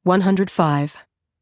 105.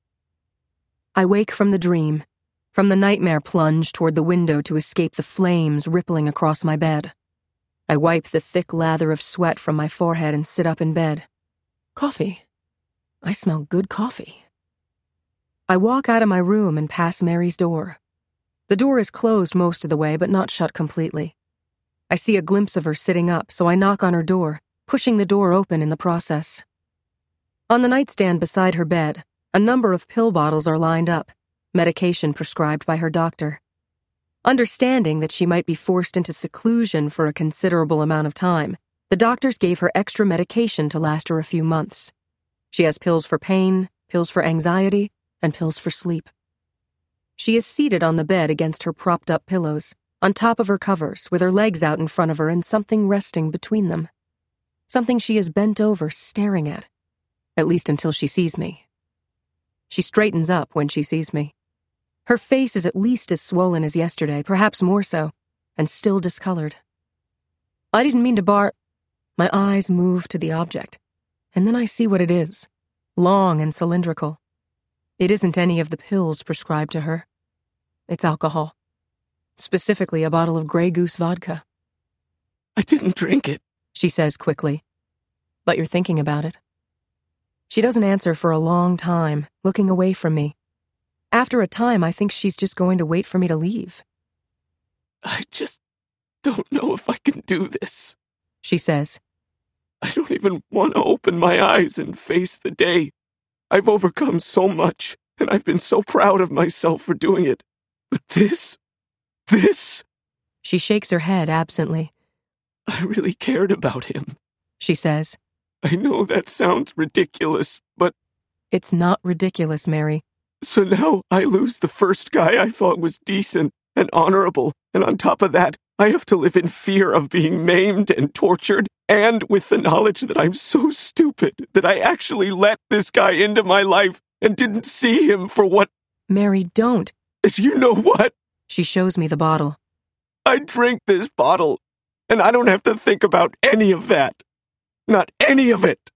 I wake from the dream, from the nightmare plunge toward the window to escape the flames rippling across my bed. I wipe the thick lather of sweat from my forehead and sit up in bed. Coffee. I smell good coffee. I walk out of my room and pass Mary's door. The door is closed most of the way, but not shut completely. I see a glimpse of her sitting up, so I knock on her door, pushing the door open in the process. On the nightstand beside her bed, a number of pill bottles are lined up, medication prescribed by her doctor. Understanding that she might be forced into seclusion for a considerable amount of time, the doctors gave her extra medication to last her a few months. She has pills for pain, pills for anxiety, and pills for sleep. She is seated on the bed against her propped-up pillows, on top of her covers, with her legs out in front of her and something resting between them. Something she is bent over, staring at least until she sees me. She straightens up when she sees me. Her face is at least as swollen as yesterday, perhaps more so, and still discolored. I didn't mean to My eyes move to the object, and then I see what it is, long and cylindrical. It isn't any of the pills prescribed to her. It's alcohol. Specifically a bottle of Grey Goose vodka. I didn't drink it, she says quickly. But you're thinking about it. She doesn't answer for a long time, looking away from me. After a time, I think she's just going to wait for me to leave. I just don't know if I can do this, she says. I don't even want to open my eyes and face the day. I've overcome so much, and I've been so proud of myself for doing it. But this... She shakes her head absently. I really cared about him, she says. I know that sounds ridiculous, but... It's not ridiculous, Mary. So now I lose the first guy I thought was decent and honorable, and on top of that, I have to live in fear of being maimed and tortured, and with the knowledge that I'm so stupid that I actually let this guy into my life and didn't see him for what... Mary, don't. You know what? She shows me the bottle. I drink this bottle, and I don't have to think about any of that. Not any of it.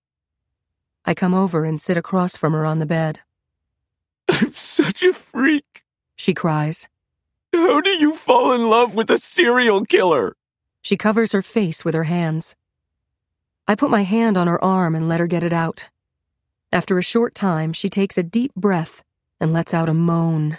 I come over and sit across from her on the bed. I'm such a freak, she cries. How do you fall in love with a serial killer? She covers her face with her hands. I put my hand on her arm and let her get it out. After a short time, she takes a deep breath and lets out a moan.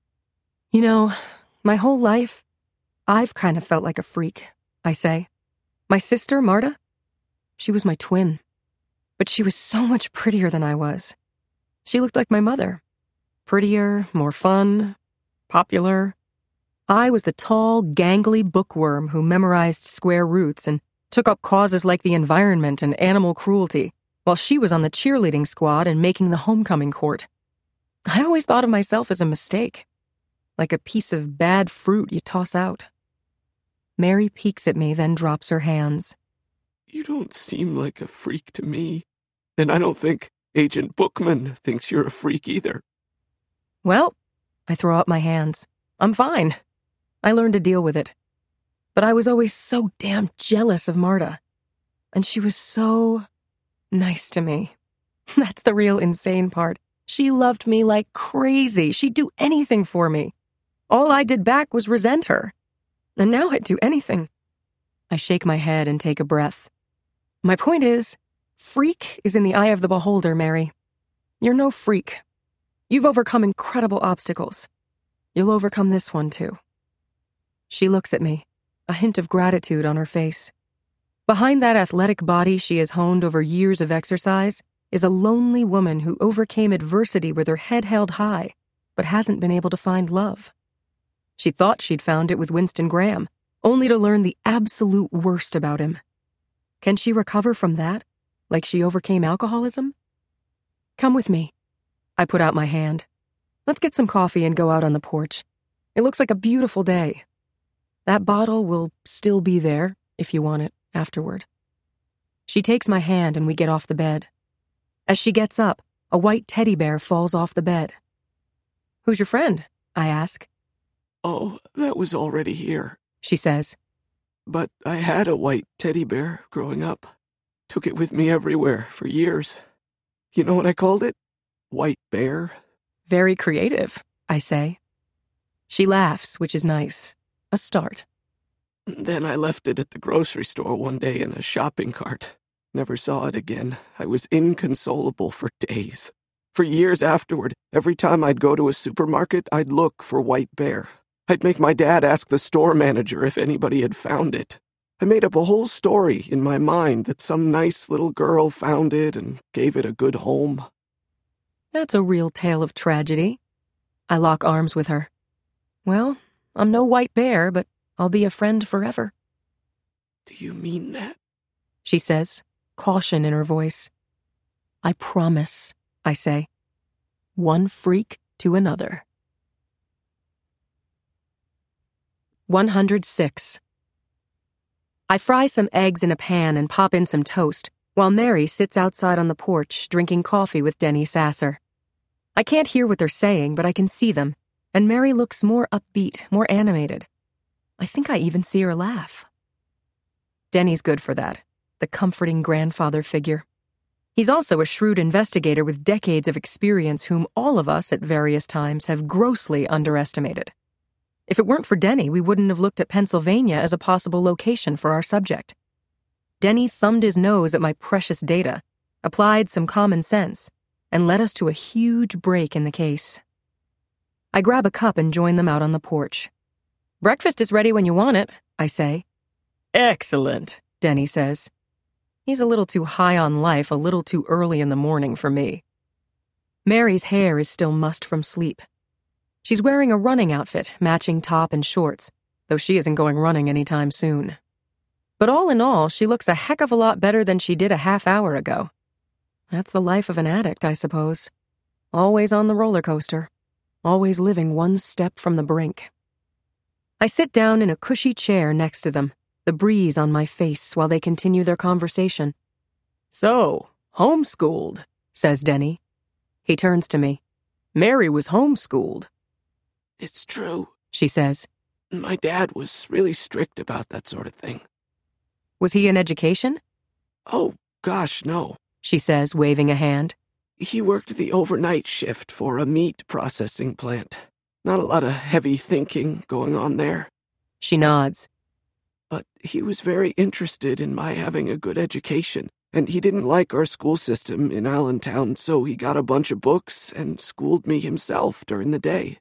You know, my whole life, I've kind of felt like a freak, I say. My sister, Marta, she was my twin. But she was so much prettier than I was. She looked like my mother. Prettier, more fun, popular. I was the tall, gangly bookworm who memorized square roots and took up causes like the environment and animal cruelty, while she was on the cheerleading squad and making the homecoming court. I always thought of myself as a mistake, like a piece of bad fruit you toss out. Mary peeks at me, then drops her hands. You don't seem like a freak to me. And I don't think Agent Bookman thinks you're a freak either. Well, I throw up my hands. I'm fine. I learned to deal with it. But I was always so damn jealous of Marta. And she was so nice to me. That's the real insane part. She loved me like crazy. She'd do anything for me. All I did back was resent her. And now I'd do anything. I shake my head and take a breath. My point is, freak is in the eye of the beholder, Mary. You're no freak. You've overcome incredible obstacles. You'll overcome this one, too. She looks at me, a hint of gratitude on her face. Behind that athletic body she has honed over years of exercise is a lonely woman who overcame adversity with her head held high, but hasn't been able to find love. She thought she'd found it with Winston Graham, only to learn the absolute worst about him. Can she recover from that, like she overcame alcoholism? Come with me. I put out my hand. Let's get some coffee and go out on the porch. It looks like a beautiful day. That bottle will still be there, if you want it, afterward. She takes my hand and we get off the bed. As she gets up, a white teddy bear falls off the bed. Who's your friend? I ask. Oh, that was already here, she says. But I had a white teddy bear growing up. Took it with me everywhere for years. You know what I called it? White Bear? Very creative, I say. She laughs, which is nice. A start. Then I left it at the grocery store one day in a shopping cart. Never saw it again. I was inconsolable for days. For years afterward, every time I'd go to a supermarket, I'd look for White Bear. I'd make my dad ask the store manager if anybody had found it. I made up a whole story in my mind that some nice little girl found it and gave it a good home. That's a real tale of tragedy. I lock arms with her. Well, I'm no White Bear, but I'll be a friend forever. Do you mean that? She says, caution in her voice. I promise, I say. One freak to another. 106. I fry some eggs in a pan and pop in some toast, while Mary sits outside on the porch drinking coffee with Denny Sasser. I can't hear what they're saying, but I can see them, and Mary looks more upbeat, more animated. I think I even see her laugh. Denny's good for that, the comforting grandfather figure. He's also a shrewd investigator with decades of experience whom all of us at various times have grossly underestimated. If it weren't for Denny, we wouldn't have looked at Pennsylvania as a possible location for our subject. Denny thumbed his nose at my precious data, applied some common sense, and led us to a huge break in the case. I grab a cup and join them out on the porch. Breakfast is ready when you want it, I say. Excellent, Denny says. He's a little too high on life, a little too early in the morning for me. Mary's hair is still mussed from sleep. She's wearing a running outfit, matching top and shorts, though she isn't going running anytime soon. But all in all, she looks a heck of a lot better than she did a half hour ago. That's the life of an addict, I suppose. Always on the roller coaster. Always living one step from the brink. I sit down in a cushy chair next to them, the breeze on my face while they continue their conversation. So, homeschooled, says Denny. He turns to me. Mary was homeschooled. It's true, she says. My dad was really strict about that sort of thing. Was he in education? Oh, gosh, no, she says, waving a hand. He worked the overnight shift for a meat processing plant. Not a lot of heavy thinking going on there. She nods. But he was very interested in my having a good education, and he didn't like our school system in Allentown, so he got a bunch of books and schooled me himself during the day.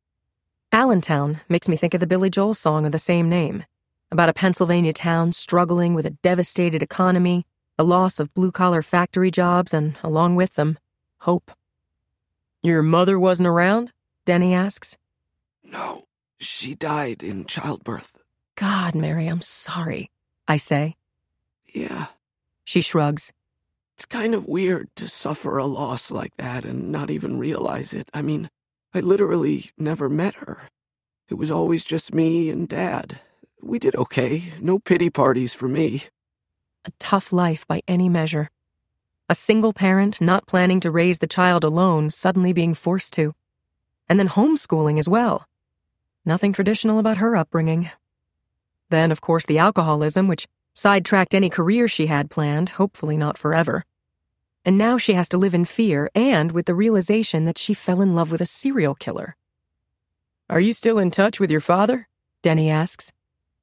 Allentown makes me think of the Billy Joel song of the same name, about a Pennsylvania town struggling with a devastated economy, the loss of blue-collar factory jobs, and, along with them, hope. Your mother wasn't around? Denny asks. No, she died in childbirth. God, Mary, I'm sorry, I say. Yeah. She shrugs. It's kind of weird to suffer a loss like that and not even realize it. I mean, I literally never met her. It was always just me and Dad. We did okay. No pity parties for me. A tough life by any measure. A single parent not planning to raise the child alone, suddenly being forced to. And then homeschooling as well. Nothing traditional about her upbringing. Then, of course, the alcoholism, which sidetracked any career she had planned, hopefully not forever. And now she has to live in fear and with the realization that she fell in love with a serial killer. Are you still in touch with your father? Denny asks.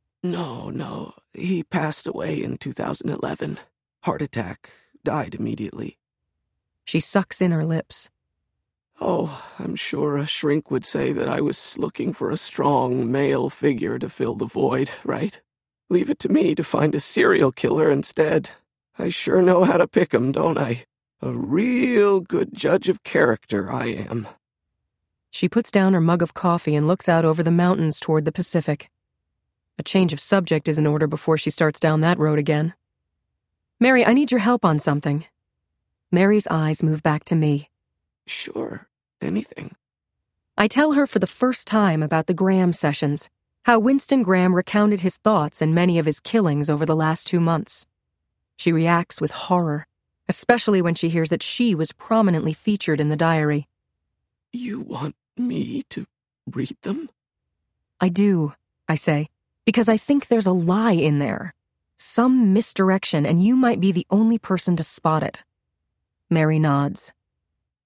No. He passed away in 2011. Heart attack. Died immediately. She sucks in her lips. Oh, I'm sure a shrink would say that I was looking for a strong male figure to fill the void, right? Leave it to me to find a serial killer instead. I sure know how to pick 'em, don't I? A real good judge of character, I am. She puts down her mug of coffee and looks out over the mountains toward the Pacific. A change of subject is in order before she starts down that road again. Mary, I need your help on something. Mary's eyes move back to me. Sure, anything. I tell her for the first time about the Graham sessions, how Winston Graham recounted his thoughts and many of his killings over the last 2 months. She reacts with horror, especially when she hears that she was prominently featured in the diary. You want me to read them? I do, I say, because I think there's a lie in there. Some misdirection, and you might be the only person to spot it. Mary nods.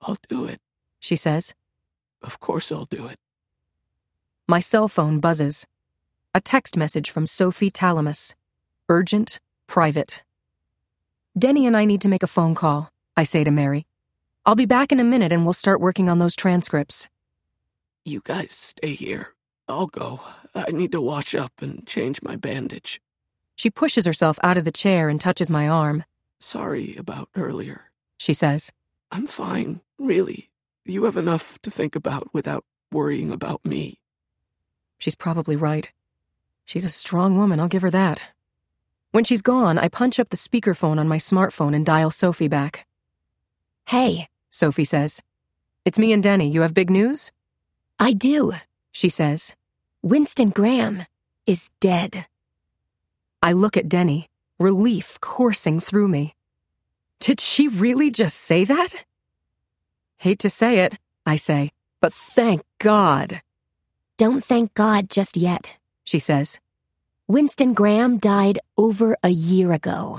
I'll do it, she says. Of course I'll do it. My cell phone buzzes. A text message from Sophie Talamus. Urgent, private. Denny and I need to make a phone call, I say to Mary. I'll be back in a minute and we'll start working on those transcripts. You guys stay here. I'll go. I need to wash up and change my bandage. She pushes herself out of the chair and touches my arm. Sorry about earlier, she says. I'm fine, really. You have enough to think about without worrying about me. She's probably right. She's a strong woman, I'll give her that. When she's gone, I punch up the speakerphone on my smartphone and dial Sophie back. Hey, Sophie says. It's me and Denny. You have big news? I do, she says. Winston Graham is dead. I look at Denny, relief coursing through me. Did she really just say that? Hate to say it, I say, but thank God. Don't thank God just yet, she says. Winston Graham died over a year ago.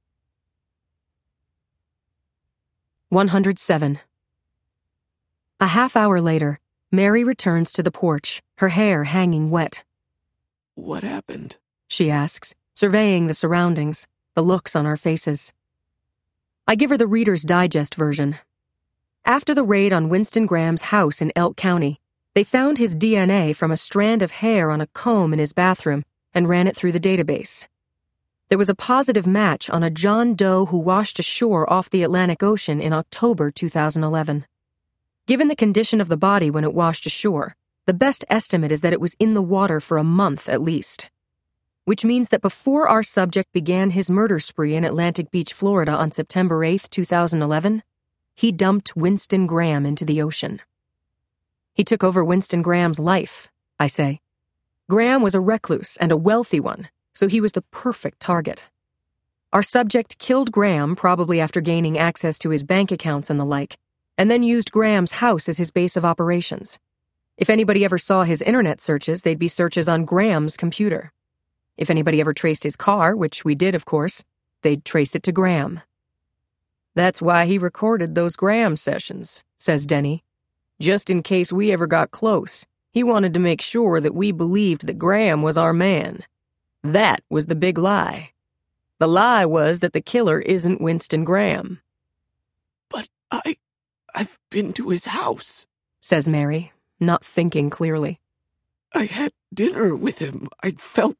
107. A half hour later, Mary returns to the porch, her hair hanging wet. What happened? She asks, surveying the surroundings, the looks on our faces. I give her the Reader's Digest version. After the raid on Winston Graham's house in Elk County, they found his DNA from a strand of hair on a comb in his bathroom and ran it through the database. There was a positive match on a John Doe who washed ashore off the Atlantic Ocean in October 2011. Given the condition of the body when it washed ashore, the best estimate is that it was in the water for a month at least. Which means that before our subject began his murder spree in Atlantic Beach, Florida on September 8, 2011, he dumped Winston Graham into the ocean. He took over Winston Graham's life, I say. Graham was a recluse and a wealthy one, so he was the perfect target. Our subject killed Graham probably after gaining access to his bank accounts and the like, and then used Graham's house as his base of operations. If anybody ever saw his internet searches, they'd be searches on Graham's computer. If anybody ever traced his car, which we did, of course, they'd trace it to Graham. That's why he recorded those Graham sessions, says Denny. Just in case we ever got close, he wanted to make sure that we believed that Graham was our man. That was the big lie. The lie was that the killer isn't Winston Graham. But I've been to his house, says Mary, not thinking clearly. I had dinner with him. I felt...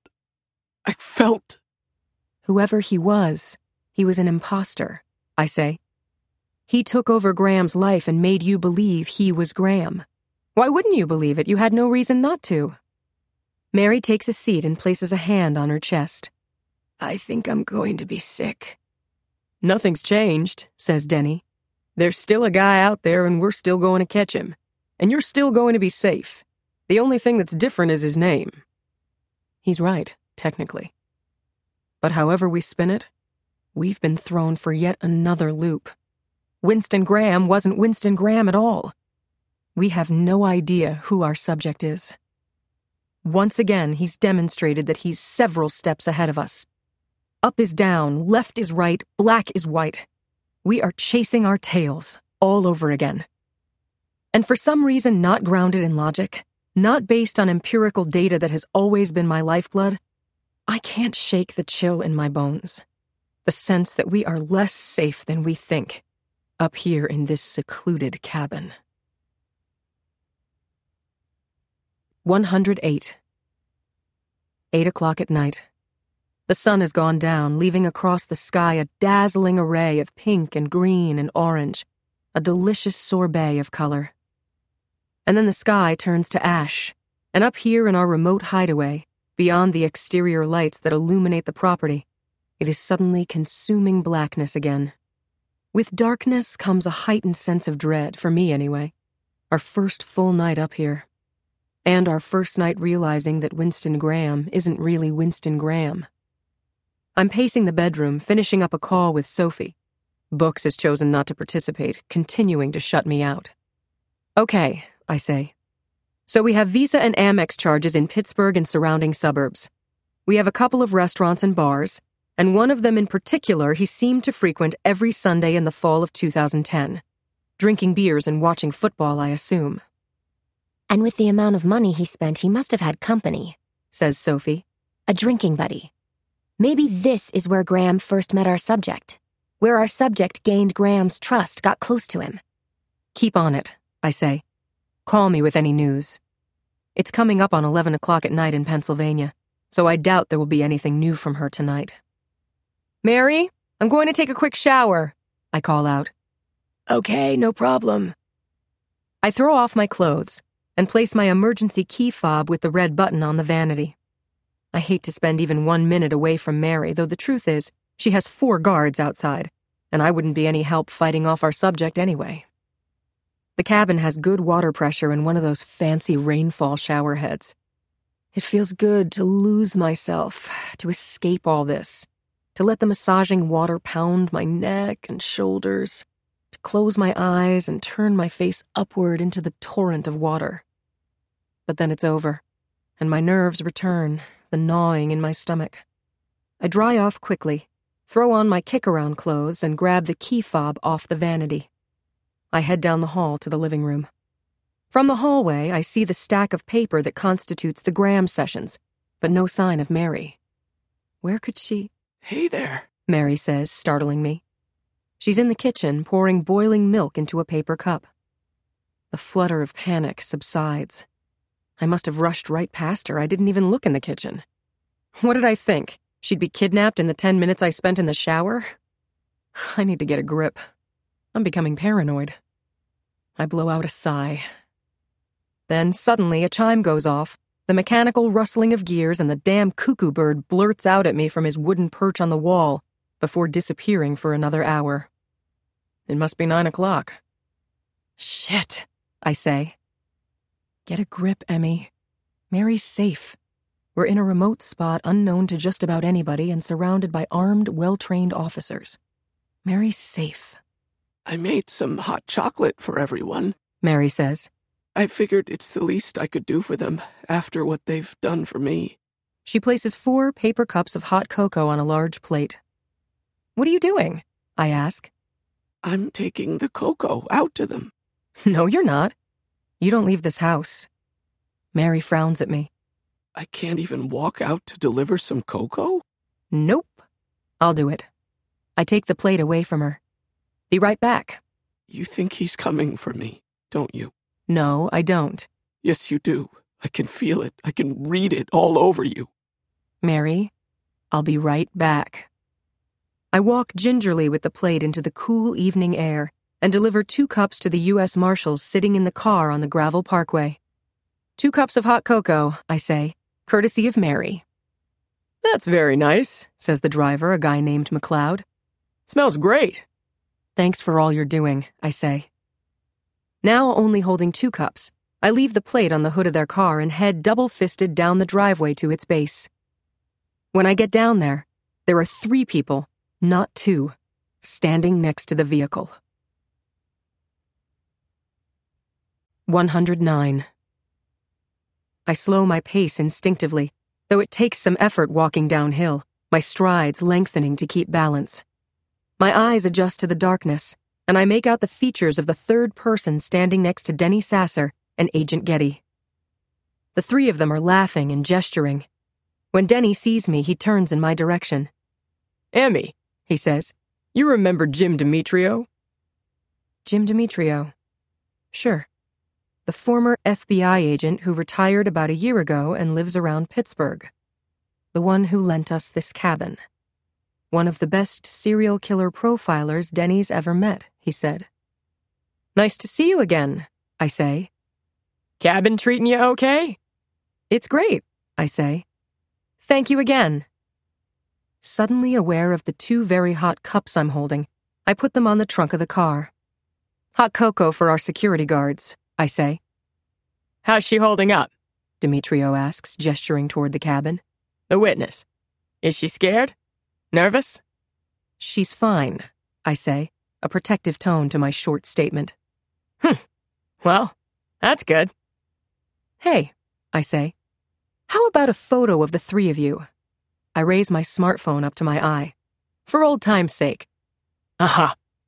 Whoever he was an imposter, I say. He took over Graham's life and made you believe he was Graham. Why wouldn't you believe it? You had no reason not to. Mary takes a seat and places a hand on her chest. I think I'm going to be sick. Nothing's changed, says Denny. There's still a guy out there and we're still going to catch him. And you're still going to be safe. The only thing that's different is his name. He's right, technically. But however we spin it, we've been thrown for yet another loop. Winston Graham wasn't Winston Graham at all. We have no idea who our subject is. Once again, he's demonstrated that he's several steps ahead of us. Up is down, left is right, black is white. We are chasing our tails all over again. And for some reason not grounded in logic, not based on empirical data that has always been my lifeblood, I can't shake the chill in my bones. The sense that we are less safe than we think, up here in this secluded cabin. 108. 8 o'clock at night. The sun has gone down, leaving across the sky a dazzling array of pink and green and orange, a delicious sorbet of color. And then the sky turns to ash, and up here in our remote hideaway, beyond the exterior lights that illuminate the property, it is suddenly consuming blackness again. With darkness comes a heightened sense of dread, for me anyway. Our first full night up here. And our first night realizing that Winston Graham isn't really Winston Graham. I'm pacing the bedroom, finishing up a call with Sophie. Books has chosen not to participate, continuing to shut me out. Okay, I say. So we have Visa and Amex charges in Pittsburgh and surrounding suburbs. We have a couple of restaurants and bars, and one of them in particular he seemed to frequent every Sunday in the fall of 2010. Drinking beers and watching football, I assume. And with the amount of money he spent, he must have had company, Says Sophie. a drinking buddy. Maybe this is where Graham first met our subject, where our subject gained Graham's trust, got close to him. Keep on it, I say. Call me with any news. It's coming up on 11 o'clock at night in Pennsylvania, so I doubt there will be anything new from her tonight. Mary, I'm going to take a quick shower, I call out. Okay, no problem. I throw off my clothes and place my emergency key fob with the red button on the vanity. I hate to spend even 1 minute away from Mary, though the truth is, she has 4 guards outside, and I wouldn't be any help fighting off our subject anyway. The cabin has good water pressure and one of those fancy rainfall shower heads. It feels good to lose myself, to escape all this, to let the massaging water pound my neck and shoulders, to close my eyes and turn my face upward into the torrent of water. But then it's over, and my nerves return, the gnawing in my stomach. I dry off quickly, throw on my kick-around clothes, and grab the key fob off the vanity. I head down the hall to the living room. From the hallway, I see the stack of paper that constitutes the Graham sessions, but no sign of Mary. Where could she? Hey there, Mary says, startling me. She's in the kitchen, pouring boiling milk into a paper cup. The flutter of panic subsides. I must have rushed right past her. I didn't even look in the kitchen. What did I think? She'd be kidnapped in the 10 minutes I spent in the shower? I need to get a grip. I'm becoming paranoid. I blow out a sigh. Then suddenly a chime goes off, the mechanical rustling of gears, and the damn cuckoo bird blurts out at me from his wooden perch on the wall before disappearing for another hour. It must be 9 o'clock. Shit, I say. Get a grip, Emmy. Mary's safe. We're in a remote spot unknown to just about anybody and surrounded by armed, well-trained officers. Mary's safe. I made some hot chocolate for everyone. Mary says. I figured it's the least I could do for them after what they've done for me. She places 4 paper cups of hot cocoa on a large plate. What are you doing? I ask. I'm taking the cocoa out to them. No, you're not. You don't leave this house. Mary frowns at me. I can't even walk out to deliver some cocoa? Nope. I'll do it. I take the plate away from her. Be right back. You think he's coming for me, don't you? No, I don't. Yes, you do. I can feel it. I can read it all over you. Mary, I'll be right back. I walk gingerly with the plate into the cool evening air and deliver 2 cups to the U.S. Marshals sitting in the car on the gravel parkway. 2 cups of hot cocoa, I say, courtesy of Mary. That's very nice, says the driver, a guy named McLeod. Smells great. Thanks for all you're doing, I say. Now only holding 2 cups, I leave the plate on the hood of their car and head double-fisted down the driveway to its base. When I get down there are 3 people, not 2, standing next to the vehicle. 109. I slow my pace instinctively, though it takes some effort walking downhill, my strides lengthening to keep balance. My eyes adjust to the darkness, and I make out the features of the 3rd person standing next to Denny Sasser and Agent Getty. The 3 of them are laughing and gesturing. When Denny sees me, he turns in my direction. Emmy, he says, you remember Jim Demetrio? Jim Demetrio? Sure. The former FBI agent who retired about a year ago and lives around Pittsburgh. The one who lent us this cabin. One of the best serial killer profilers Denny's ever met, he said. Nice to see you again, I say. Cabin treating you okay? It's great, I say. Thank you again. Suddenly aware of the 2 very hot cups I'm holding, I put them on the trunk of the car. Hot cocoa for our security guards, I say. How's she holding up? Demetrio asks, gesturing toward the cabin. The witness. Is she scared? Nervous? She's fine, I say, a protective tone to my short statement. Well, that's good. Hey, I say, how about a photo of the 3 of you? I raise my smartphone up to my eye. For old time's sake. Uh-huh.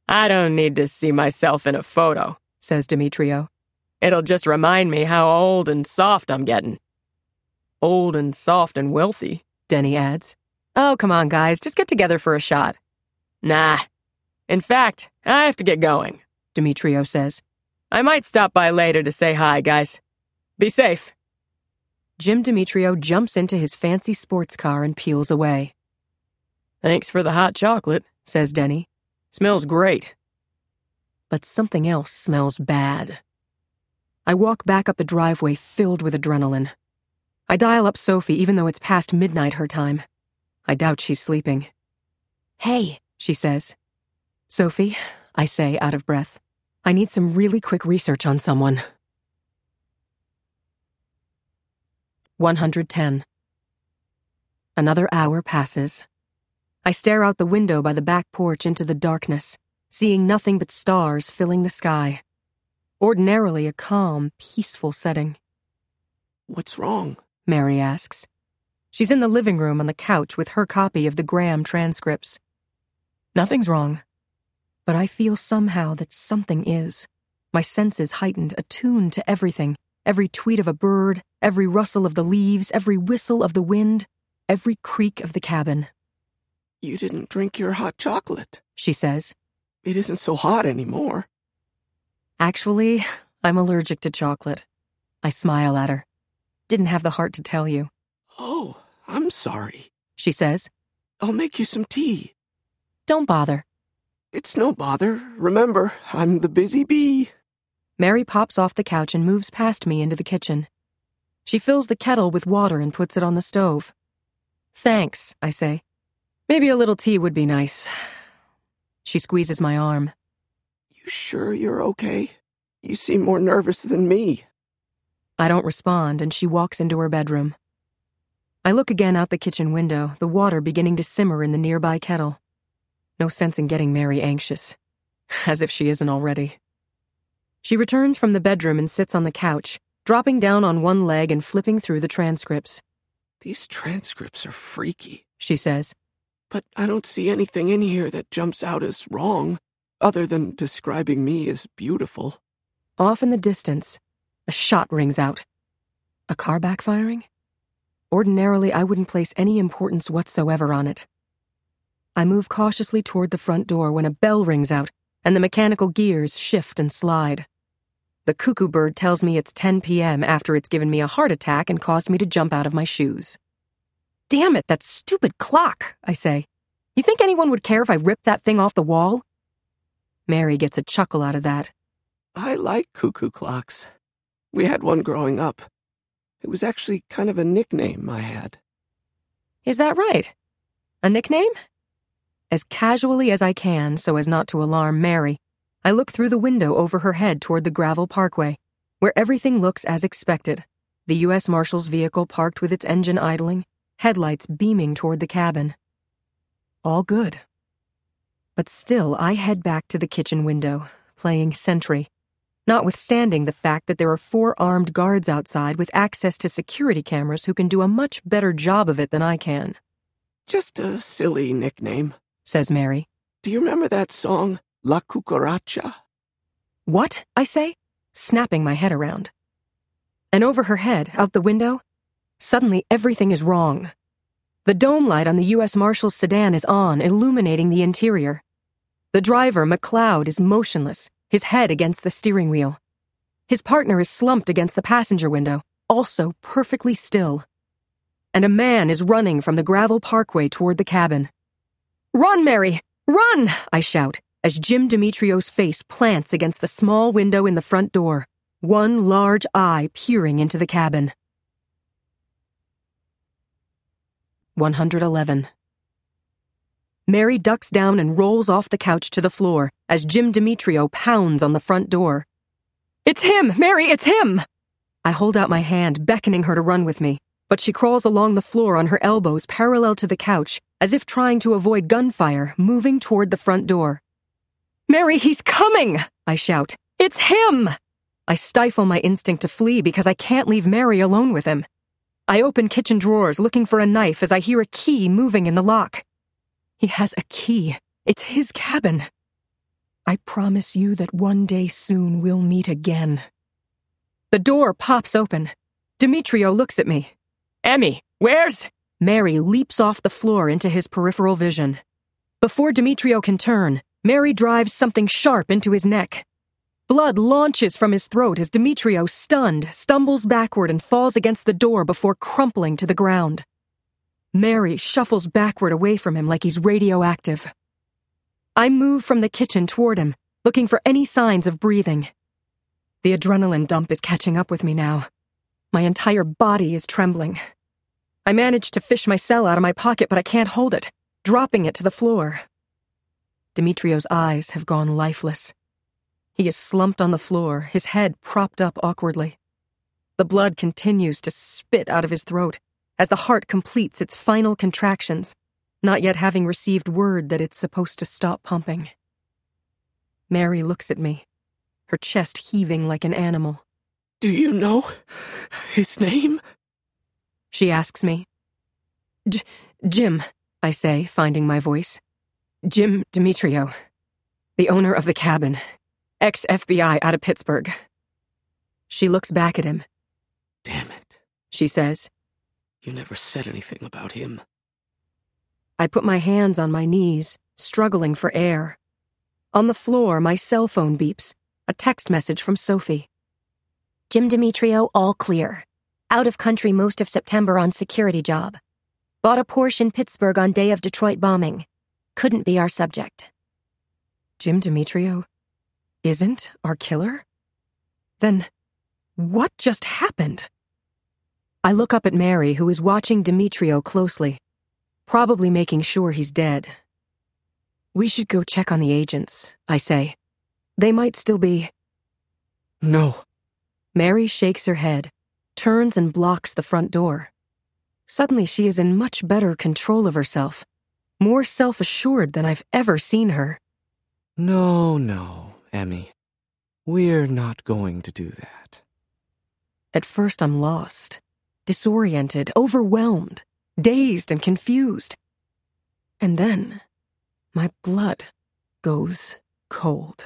I don't need to see myself in a photo, says Demetrio. It'll just remind me how old and soft I'm getting. Old and soft and wealthy, Denny adds. Oh, come on, guys, just get together for a shot. Nah. In fact, I have to get going, Demetrio says. I might stop by later to say hi, guys. Be safe. Jim Demetrio jumps into his fancy sports car and peels away. Thanks for the hot chocolate, says Denny. Smells great. But something else smells bad. I walk back up the driveway filled with adrenaline. I dial up Sophie even though it's past midnight her time. I doubt she's sleeping. Hey, she says. Sophie, I say out of breath. I need some really quick research on someone. 110. Another hour passes. I stare out the window by the back porch into the darkness, seeing nothing but stars filling the sky. Ordinarily a calm, peaceful setting. What's wrong? Mary asks. She's in the living room on the couch with her copy of the Graham transcripts. Nothing's wrong. But I feel somehow that something is. My senses heightened, attuned to everything. Every tweet of a bird, every rustle of the leaves, every whistle of the wind, every creak of the cabin. You didn't drink your hot chocolate, she says. It isn't so hot anymore. Actually, I'm allergic to chocolate. I smile at her. Didn't have the heart to tell you. Oh, I'm sorry, she says. I'll make you some tea. Don't bother. It's no bother. Remember, I'm the busy bee. Mary pops off the couch and moves past me into the kitchen. She fills the kettle with water and puts it on the stove. Thanks, I say. Maybe a little tea would be nice. She squeezes my arm. You sure you're okay? You seem more nervous than me. I don't respond, and she walks into her bedroom. I look again out the kitchen window, the water beginning to simmer in the nearby kettle. No sense in getting Mary anxious. As if she isn't already. She returns from the bedroom and sits on the couch, dropping down on one leg and flipping through the transcripts. These transcripts are freaky, she says. But I don't see anything in here that jumps out as wrong, other than describing me as beautiful. Off in the distance, a shot rings out. A car backfiring? Ordinarily, I wouldn't place any importance whatsoever on it. I move cautiously toward the front door when a bell rings out, and the mechanical gears shift and slide. The cuckoo bird tells me it's 10 p.m. after it's given me a heart attack and caused me to jump out of my shoes. Damn it, that stupid clock, I say. You think anyone would care if I ripped that thing off the wall? Mary gets a chuckle out of that. I like cuckoo clocks. We had one growing up. It was actually kind of a nickname I had. Is that right? A nickname? As casually as I can, so as not to alarm Mary, I look through the window over her head toward the gravel parkway, where everything looks as expected. The U.S. Marshal's vehicle parked with its engine idling, headlights beaming toward the cabin. All good. But still, I head back to the kitchen window, playing sentry, notwithstanding the fact that there are 4 armed guards outside with access to security cameras who can do a much better job of it than I can. Just a silly nickname, says Mary. Do you remember that song, La Cucaracha? What? I say, snapping my head around. And over her head, out the window, suddenly everything is wrong. The dome light on the U.S. Marshal's sedan is on, illuminating the interior. The driver, McLeod, is motionless, his head against the steering wheel. His partner is slumped against the passenger window, also perfectly still. And a man is running from the gravel parkway toward the cabin. Run, Mary! Run! I shout, as Jim Demetrio's face plants against the small window in the front door, one large eye peering into the cabin. 111. Mary ducks down and rolls off the couch to the floor as Jim Demetrio pounds on the front door. It's him! Mary, it's him! I hold out my hand, beckoning her to run with me, but she crawls along the floor on her elbows parallel to the couch, as if trying to avoid gunfire, moving toward the front door. Mary, he's coming! I shout. It's him! I stifle my instinct to flee because I can't leave Mary alone with him. I open kitchen drawers looking for a knife as I hear a key moving in the lock. He has a key. It's his cabin. I promise you that one day soon we'll meet again. The door pops open. Demetrio looks at me. Emmy, where's... Mary leaps off the floor into his peripheral vision. Before Demetrio can turn, Mary drives something sharp into his neck. Blood launches from his throat as Demetrio, stunned, stumbles backward and falls against the door before crumpling to the ground. Mary shuffles backward away from him like he's radioactive. I move from the kitchen toward him, looking for any signs of breathing. The adrenaline dump is catching up with me now. My entire body is trembling. I manage to fish my cell out of my pocket, but I can't hold it, dropping it to the floor. Demetrio's eyes have gone lifeless. He is slumped on the floor, his head propped up awkwardly. The blood continues to spit out of his throat as the heart completes its final contractions, not yet having received word that it's supposed to stop pumping. Mary looks at me, her chest heaving like an animal. Do you know his name? She asks me. Jim, I say, finding my voice. Jim Demetrio, the owner of the cabin, ex-FBI out of Pittsburgh. She looks back at him. Damn it, she says. You never said anything about him. I put my hands on my knees, struggling for air. On the floor, my cell phone beeps, a text message from Sophie. Jim Demetrio, all clear. Out of country most of September on security job. Bought a Porsche in Pittsburgh on day of Detroit bombing. Couldn't be our subject. Jim Demetrio isn't our killer? Then what just happened? I look up at Mary, who is watching Demetrio closely, probably making sure he's dead. We should go check on the agents, I say. They might still be... No. Mary shakes her head, turns and blocks the front door. Suddenly she is in much better control of herself, more self-assured than I've ever seen her. No, Emmy. We're not going to do that. At first I'm lost, disoriented, overwhelmed, dazed and confused. And then my blood goes cold.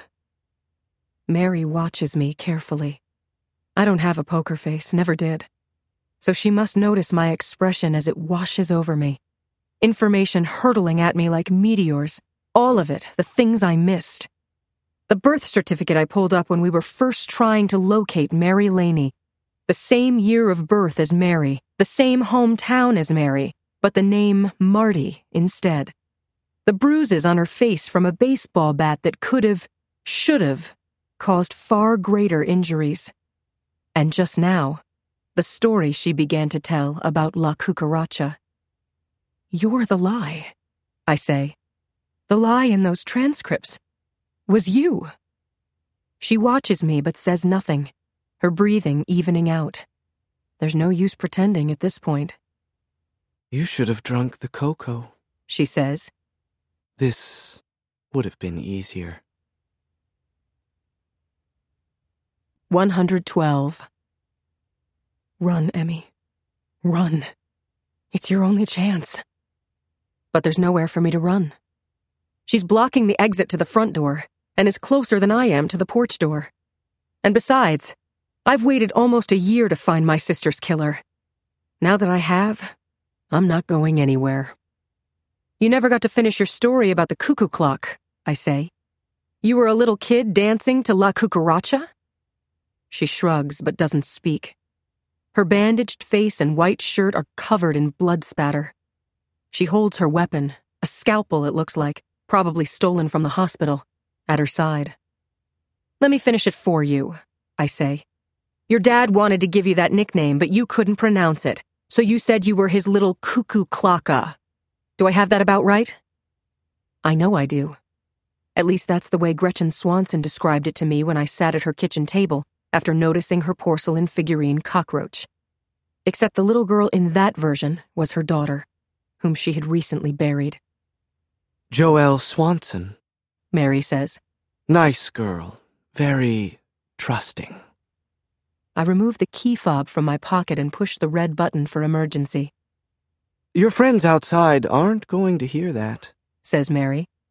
Mary watches me carefully. I don't have a poker face, never did. So she must notice my expression as it washes over me. Information hurtling at me like meteors, all of it, the things I missed. The birth certificate I pulled up when we were first trying to locate Mary Laney. The same year of birth as Mary, the same hometown as Mary, but the name Marty instead. The bruises on her face from a baseball bat that should have, caused far greater injuries. And just now, the story she began to tell about La Cucaracha. You're the lie, I say. The lie in those transcripts was you. She watches me but says nothing, her breathing evening out. There's no use pretending at this point. You should have drunk the cocoa, she says. This would have been easier. 112. Run, Emmy. Run. It's your only chance. But there's nowhere for me to run. She's blocking the exit to the front door and is closer than I am to the porch door. And besides, I've waited almost a year to find my sister's killer. Now that I have, I'm not going anywhere. You never got to finish your story about the cuckoo clock, I say. You were a little kid dancing to La Cucaracha? She shrugs but doesn't speak. Her bandaged face and white shirt are covered in blood spatter. She holds her weapon, a scalpel it looks like, probably stolen from the hospital, at her side. Let me finish it for you, I say. Your dad wanted to give you that nickname, but you couldn't pronounce it, so you said you were his little cuckoo clocka. Do I have that about right? I know I do. At least that's the way Gretchen Swanson described it to me when I sat at her kitchen table after noticing her porcelain figurine cockroach. Except the little girl in that version was her daughter, whom she had recently buried. Joelle Swanson, Mary says. Nice girl. Very trusting. I remove the key fob from my pocket and push the red button for emergency. Your friends outside aren't going to hear that, says Mary.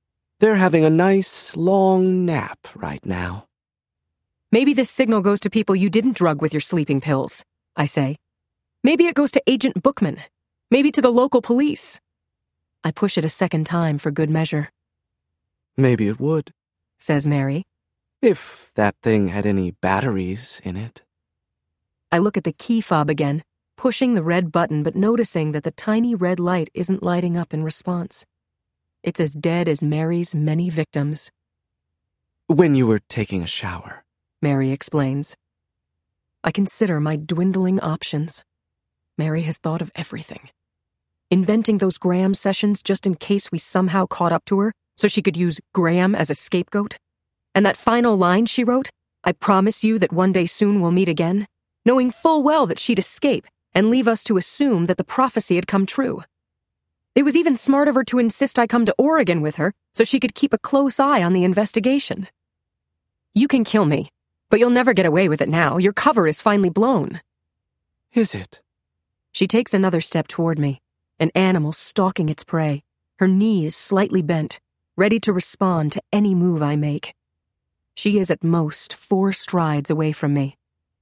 They're having a nice, long nap right now. Maybe this signal goes to people you didn't drug with your sleeping pills, I say. Maybe it goes to Agent Bookman. Maybe to the local police. I push it a second time for good measure. Maybe it would, says Mary. If that thing had any batteries in it. I look at the key fob again, pushing the red button but noticing that the tiny red light isn't lighting up in response. It's as dead as Mary's many victims. When you were taking a shower, Mary explains. I consider my dwindling options. Mary has thought of everything. Inventing those Graham sessions just in case we somehow caught up to her so she could use Graham as a scapegoat. And that final line she wrote, I promise you that one day soon we'll meet again, knowing full well that she'd escape and leave us to assume that the prophecy had come true. It was even smart of her to insist I come to Oregon with her so she could keep a close eye on the investigation. You can kill me, but you'll never get away with it now. Your cover is finally blown. Is it? She takes another step toward me, an animal stalking its prey, her knees slightly bent, ready to respond to any move I make. She is at most 4 strides away from me.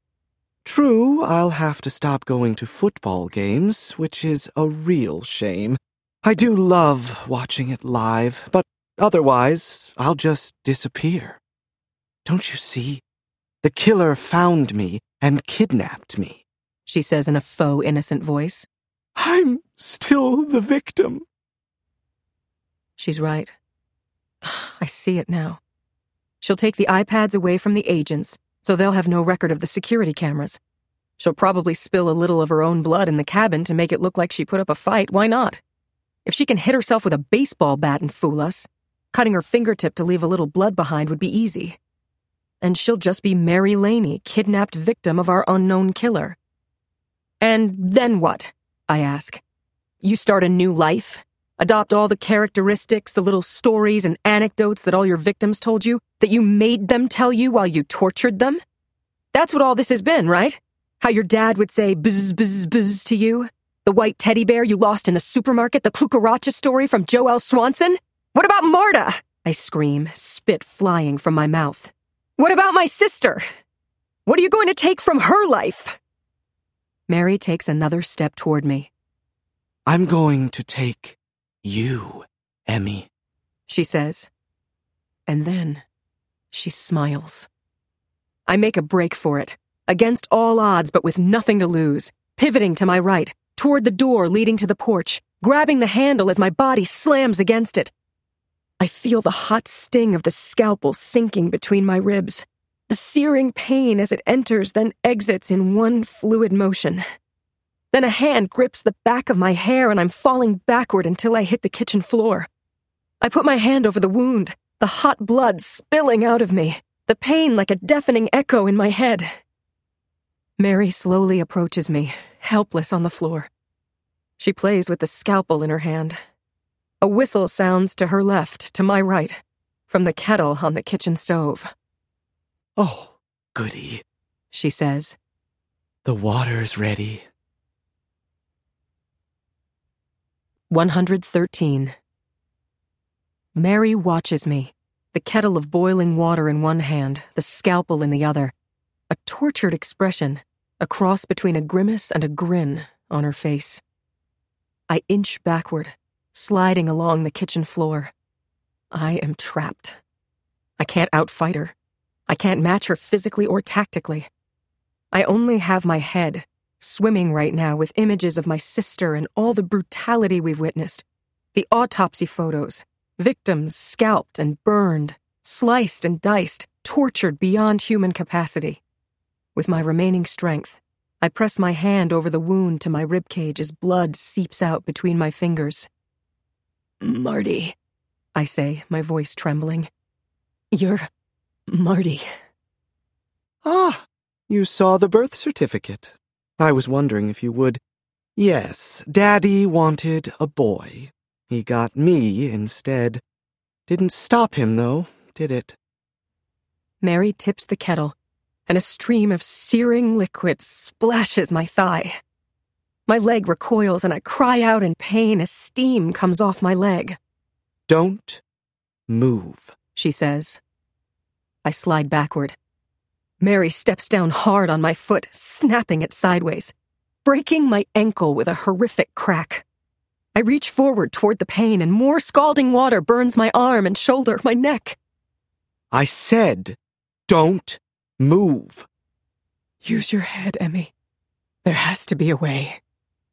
True, I'll have to stop going to football games, which is a real shame. I do love watching it live, but otherwise, I'll just disappear. Don't you see? The killer found me and kidnapped me, she says in a faux innocent voice. I'm still the victim. She's right. I see it now. She'll take the iPads away from the agents, so they'll have no record of the security cameras. She'll probably spill a little of her own blood in the cabin to make it look like she put up a fight. Why not? If she can hit herself with a baseball bat and fool us, cutting her fingertip to leave a little blood behind would be easy. And she'll just be Mary Laney, kidnapped victim of our unknown killer. And then what? I ask. You start a new life? Adopt all the characteristics, the little stories and anecdotes that all your victims told you, that you made them tell you while you tortured them? That's what all this has been, right? How your dad would say bzz, bzz, bzz to you? The white teddy bear you lost in the supermarket, the cucaracha story from Joelle Swanson? What about Marta? I scream, spit flying from my mouth. What about my sister? What are you going to take from her life? Mary takes another step toward me. I'm going to take you, Emmy, she says. And then she smiles. I make a break for it, against all odds but with nothing to lose, pivoting to my right, toward the door leading to the porch, grabbing the handle as my body slams against it. I feel the hot sting of the scalpel sinking between my ribs, the searing pain as it enters then exits in one fluid motion. Then a hand grips the back of my hair and I'm falling backward until I hit the kitchen floor. I put my hand over the wound, the hot blood spilling out of me, the pain like a deafening echo in my head. Mary slowly approaches me, helpless on the floor. She plays with the scalpel in her hand. A whistle sounds to her left, to my right, from the kettle on the kitchen stove. Oh, goody, she says. The water's ready. 113. Mary watches me, the kettle of boiling water in one hand, the scalpel in the other, a tortured expression, a cross between a grimace and a grin on her face. I inch backward, sliding along the kitchen floor. I am trapped. I can't outfight her. I can't match her physically or tactically. I only have my head, swimming right now with images of my sister and all the brutality we've witnessed. The autopsy photos, victims scalped and burned, sliced and diced, tortured beyond human capacity. With my remaining strength, I press my hand over the wound to my ribcage as blood seeps out between my fingers. Marty, I say, my voice trembling. You're Marty. Ah, you saw the birth certificate. I was wondering if you would. Yes, Daddy wanted a boy. He got me instead. Didn't stop him, though, did it? Mary tips the kettle, and a stream of searing liquid splashes my thigh. My leg recoils, and I cry out in pain as steam comes off my leg. Don't move, she says. I slide backward. Mary steps down hard on my foot, snapping it sideways, breaking my ankle with a horrific crack. I reach forward toward the pain, and more scalding water burns my arm and shoulder, my neck. I said, don't move. Use your head, Emmy. There has to be a way.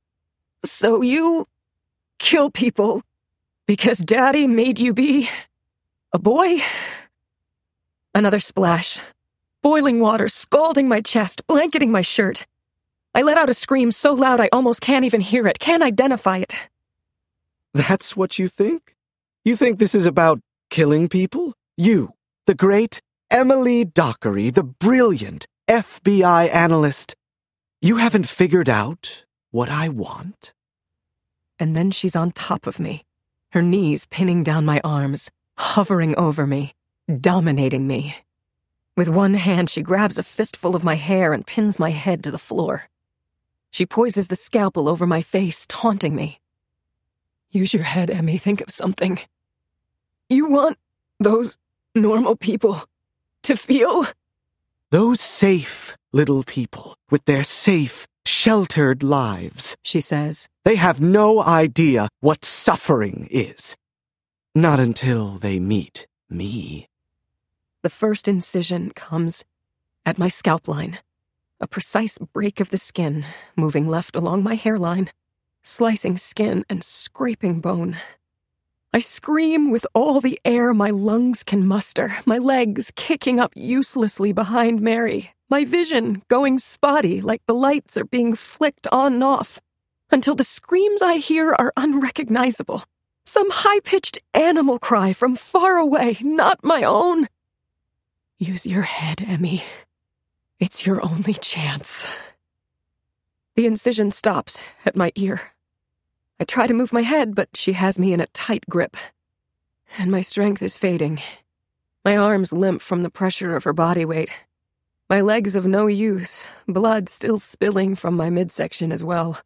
So you kill people because Daddy made you be a boy? Another splash. Boiling water scalding my chest, blanketing my shirt. I let out a scream so loud I almost can't even hear it, can't identify it. That's what you think? You think this is about killing people? You, the great Emily Dockery, the brilliant FBI analyst. You haven't figured out what I want? And then she's on top of me, her knees pinning down my arms, hovering over me, dominating me. With one hand, she grabs a fistful of my hair and pins my head to the floor. She poises the scalpel over my face, taunting me. Use your head, Emmy. Think of something. You want those normal people to feel? Those safe little people with their safe, sheltered lives, she says. They have no idea what suffering is. Not until they meet me. The first incision comes at my scalp line. A precise break of the skin, moving left along my hairline, slicing skin and scraping bone. I scream with all the air my lungs can muster, my legs kicking up uselessly behind Mary, my vision going spotty like the lights are being flicked on and off, until the screams I hear are unrecognizable. Some high-pitched animal cry from far away, not my own. Use your head, Emmy. It's your only chance. The incision stops at my ear. I try to move my head, but she has me in a tight grip. And my strength is fading. My arms limp from the pressure of her body weight. My legs of no use, blood still spilling from my midsection as well.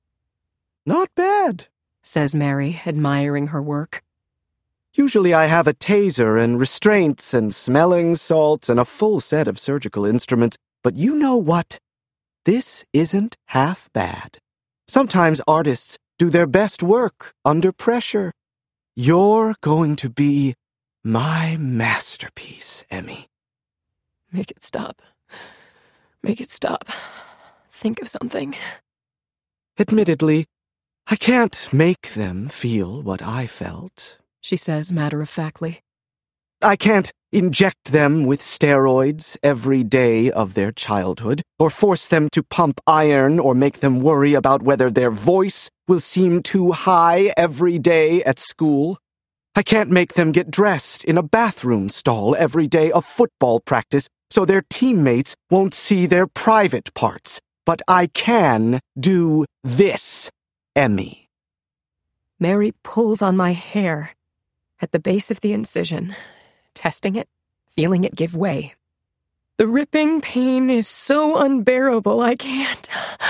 Not bad, says Mary, admiring her work. Usually I have a taser and restraints and smelling salts and a full set of surgical instruments, but you know what? This isn't half bad. Sometimes artists do their best work under pressure. You're going to be my masterpiece, Emmy. Make it stop. Make it stop. Think of something. Admittedly, I can't make them feel what I felt, she says matter-of-factly. I can't inject them with steroids every day of their childhood, or force them to pump iron, or make them worry about whether their voice will seem too high every day at school. I can't make them get dressed in a bathroom stall every day of football practice so their teammates won't see their private parts. But I can do this, Emmy. Mary pulls on my hair at the base of the incision, testing it, feeling it give way. The ripping pain is so unbearable, I can't.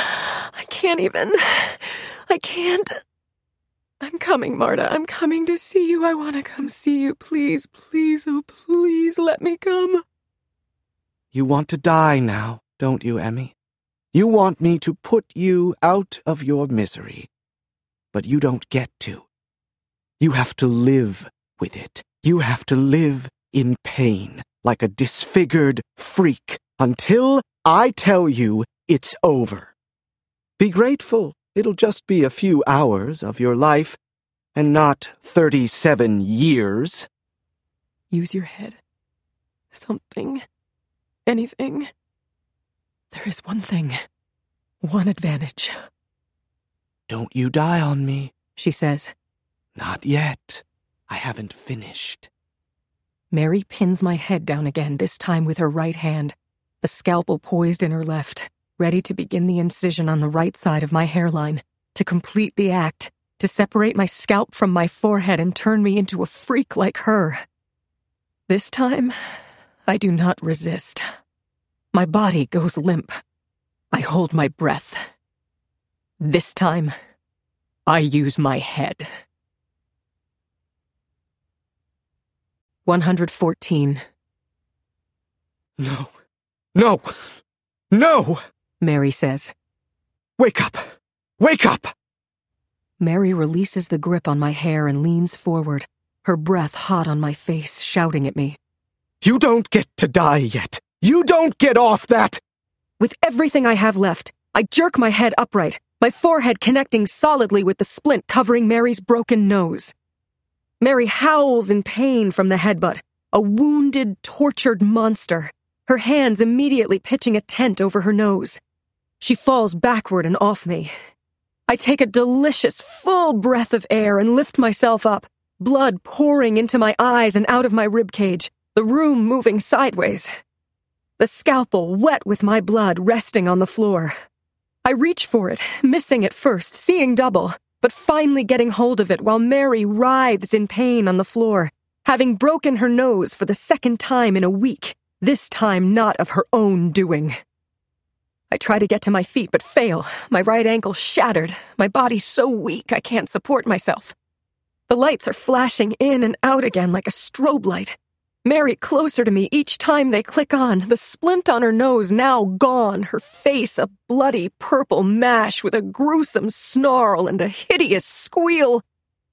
I'm coming, Marta. I'm coming to see you. I want to come see you. Please, please, oh please, let me come. You want to die now, don't you, Emmy? You want me to put you out of your misery. But you don't get to. You have to live with it. You have to live in pain, like a disfigured freak, until I tell you it's over. Be grateful. It'll just be a few hours of your life, and not 37 years. Use your head. Something. Anything. There is one thing. One advantage. Don't you die on me, she says. Not yet. I haven't finished. Mary pins my head down again, this time with her right hand, the scalpel poised in her left, ready to begin the incision on the right side of my hairline, to complete the act, to separate my scalp from my forehead and turn me into a freak like her. This time, I do not resist. My body goes limp. I hold my breath. This time, I use my head. 114. No. No! No! Mary says. Wake up! Wake up! Mary releases the grip on my hair and leans forward, her breath hot on my face, shouting at me. You don't get to die yet! You don't get off that! With everything I have left, I jerk my head upright, my forehead connecting solidly with the splint covering Mary's broken nose. Mary howls in pain from the headbutt, a wounded, tortured monster, her hands immediately pitching a tent over her nose. She falls backward and off me. I take a delicious, full breath of air and lift myself up, blood pouring into my eyes and out of my ribcage, the room moving sideways. The scalpel, wet with my blood, resting on the floor. I reach for it, missing it first, seeing double, but finally getting hold of it while Mary writhes in pain on the floor, having broken her nose for the second time in a week, this time not of her own doing. I try to get to my feet but fail, my right ankle shattered, my body so weak I can't support myself. The lights are flashing in and out again like a strobe light. Mary closer to me each time they click on, the splint on her nose now gone, her face a bloody purple mash with a gruesome snarl and a hideous squeal.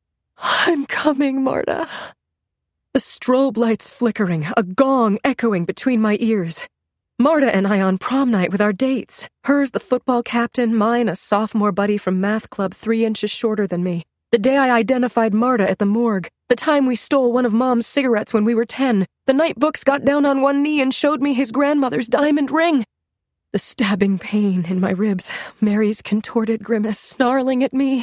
I'm coming, Marta. The strobe lights flickering, a gong echoing between my ears. Marta and I on prom night with our dates. Hers the football captain, mine a sophomore buddy from math club 3 inches shorter than me. The day I identified Marta at the morgue. The time we stole one of Mom's cigarettes when we were 10. The night Books got down on one knee and showed me his grandmother's diamond ring. The stabbing pain in my ribs, Mary's contorted grimace snarling at me.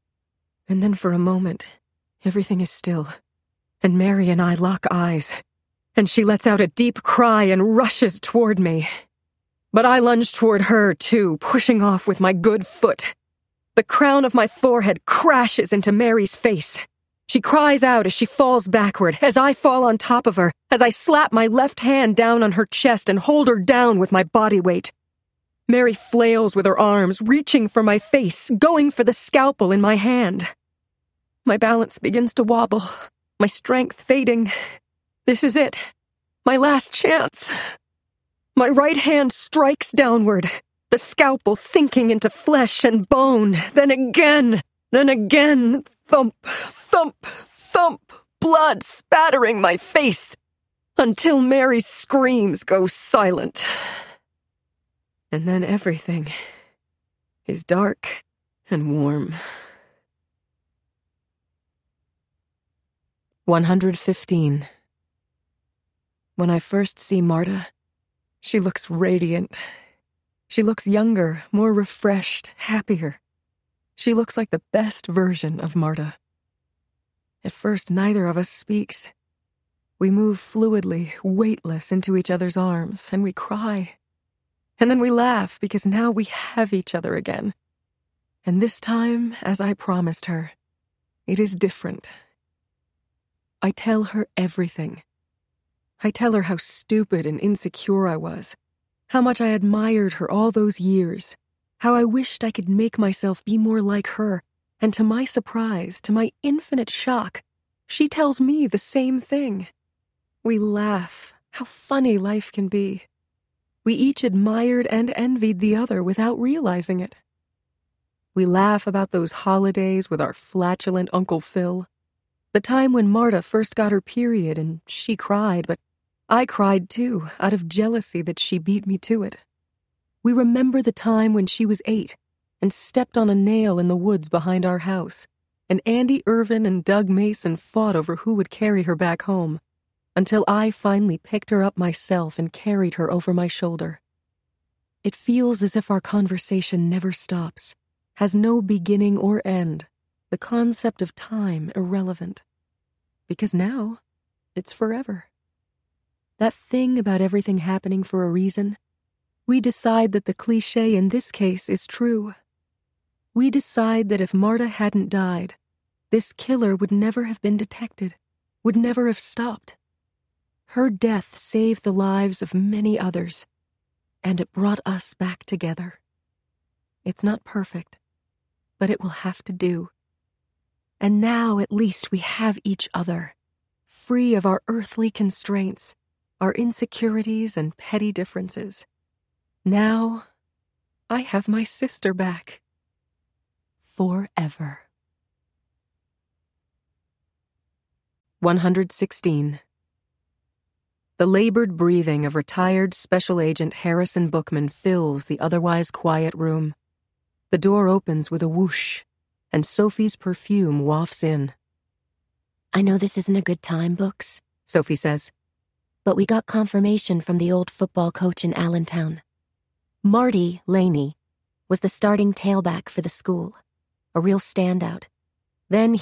And then for a moment, everything is still, and Mary and I lock eyes, and she lets out a deep cry and rushes toward me. But I lunge toward her, too, pushing off with my good foot. The crown of my forehead crashes into Mary's face. She cries out as she falls backward, as I fall on top of her, as I slap my left hand down on her chest and hold her down with my body weight. Mary flails with her arms, reaching for my face, going for the scalpel in my hand. My balance begins to wobble, my strength fading. This is it. My last chance. My right hand strikes downward, the scalpel sinking into flesh and bone, then again, thump, thump, thump, blood spattering my face, until Mary's screams go silent. And then everything is dark and warm. 115. When I first see Marta, she looks radiant. She looks younger, more refreshed, happier. She looks like the best version of Marta. At first, neither of us speaks. We move fluidly, weightless into each other's arms, and we cry. And then we laugh because now we have each other again. And this time, as I promised her, it is different. I tell her everything. I tell her how stupid and insecure I was, how much I admired her all those years, how I wished I could make myself be more like her, and to my surprise, to my infinite shock, she tells me the same thing. We laugh, how funny life can be. We each admired and envied the other without realizing it. We laugh about those holidays with our flatulent Uncle Phil, the time when Marta first got her period and she cried, but I cried too, out of jealousy that she beat me to it. We remember the time when she was 8 and stepped on a nail in the woods behind our house, and Andy Irvin and Doug Mason fought over who would carry her back home, until I finally picked her up myself and carried her over my shoulder. It feels as if our conversation never stops, has no beginning or end, the concept of time irrelevant. Because now, it's forever. That thing about everything happening for a reason, we decide that the cliché in this case is true. We decide that if Marta hadn't died, this killer would never have been detected, would never have stopped. Her death saved the lives of many others, and it brought us back together. It's not perfect, but it will have to do. And now at least we have each other. free of our earthly constraints, our insecurities and petty differences. Now, I have my sister back. Forever. 116. The labored breathing of retired Special Agent Harrison Bookman fills the otherwise quiet room. The door opens with a whoosh, and Sophie's perfume wafts in. I know this isn't a good time, Books, Sophie says, but we got confirmation from the old football coach in Allentown. Marty Laney was the starting tailback for the school, a real standout. Then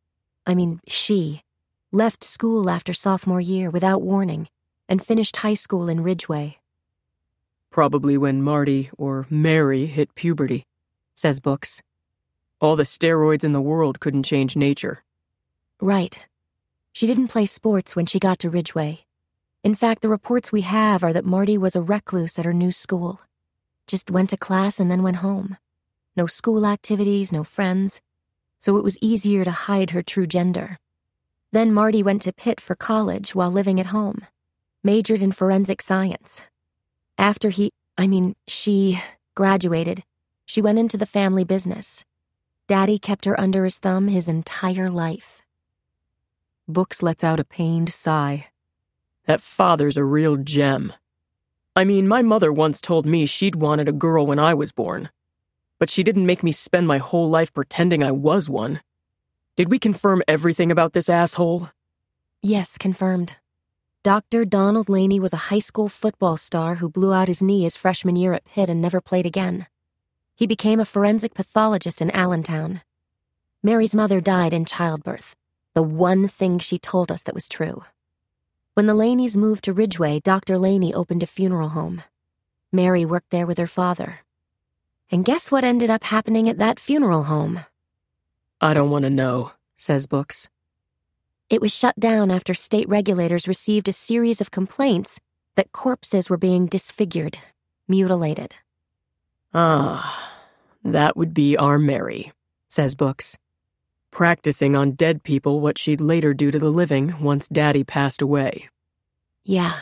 she, left school after sophomore year without warning and finished high school in Ridgeway. Probably when Marty or Mary hit puberty, says Books. All the steroids in the world couldn't change nature. Right. She didn't play sports when she got to Ridgeway. In fact, the reports we have are that Marty was a recluse at her new school. Just went to class and then went home. No school activities, no friends. So it was easier to hide her true gender. Then Marty went to Pitt for college while living at home. Majored in forensic science. After she graduated, she went into the family business. Daddy kept her under his thumb his entire life. Books lets out a pained sigh. That father's a real gem. I mean, my mother once told me she'd wanted a girl when I was born. But she didn't make me spend my whole life pretending I was one. Did we confirm everything about this asshole? Yes, confirmed. Dr. Donald Laney was a high school football star who blew out his knee his freshman year at Pitt and never played again. He became a forensic pathologist in Allentown. Mary's mother died in childbirth. The one thing she told us that was true. When the Laneys moved to Ridgeway, Dr. Laney opened a funeral home. Mary worked there with her father. And guess what ended up happening at that funeral home? I don't want to know, says Books. It was shut down after state regulators received a series of complaints that corpses were being disfigured, mutilated. Ah, that would be our Mary, says Books. Practicing on dead people what she'd later do to the living once Daddy passed away. Yeah.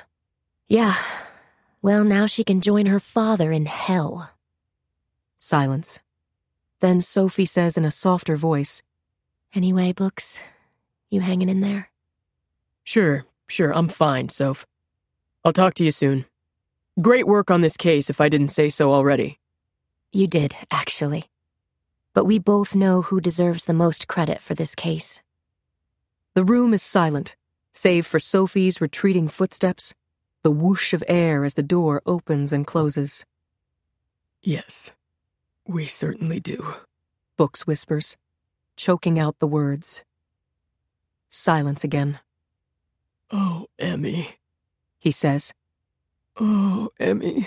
Well, now she can join her father in hell. Silence. Then Sophie says in a softer voice, Anyway, Books, you hanging in there? Sure, I'm fine, Soph. I'll talk to you soon. Great work on this case if I didn't say so already. You did, actually. But we both know who deserves the most credit for this case. The room is silent, save for Sophie's retreating footsteps, the whoosh of air as the door opens and closes. Yes, we certainly do, Books whispers, choking out the words. Silence again. Oh, Emmy, he says. Oh, Emmy,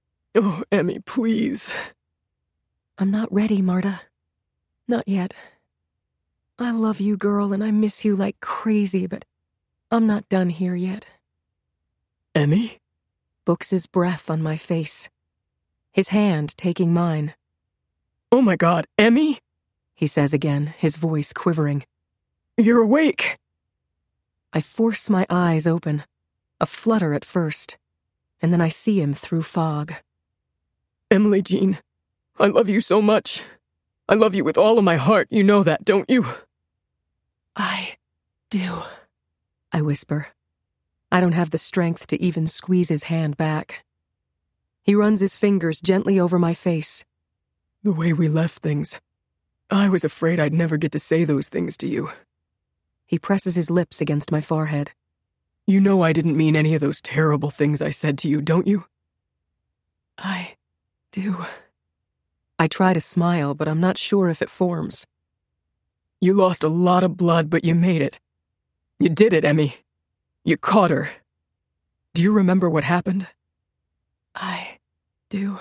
please. I'm not ready, Marta. Not yet. I love you, girl, and I miss you like crazy, but I'm not done here yet. Emmy? Books' breath on my face. His hand taking mine. Oh my God, Emmy? He says again, his voice quivering. You're awake! I force my eyes open, a flutter at first, and then I see him through fog. Emily Jean, I love you so much. I love you with all of my heart, you know that, don't you? I do, I whisper. I don't have the strength to even squeeze his hand back. He runs his fingers gently over my face. The way we left things, I was afraid I'd never get to say those things to you. He presses his lips against my forehead. You know I didn't mean any of those terrible things I said to you, don't you? I do. I try to smile, but I'm not sure if it forms. You lost a lot of blood, but you made it. You did it, Emmy. You caught her. Do you remember what happened? I do.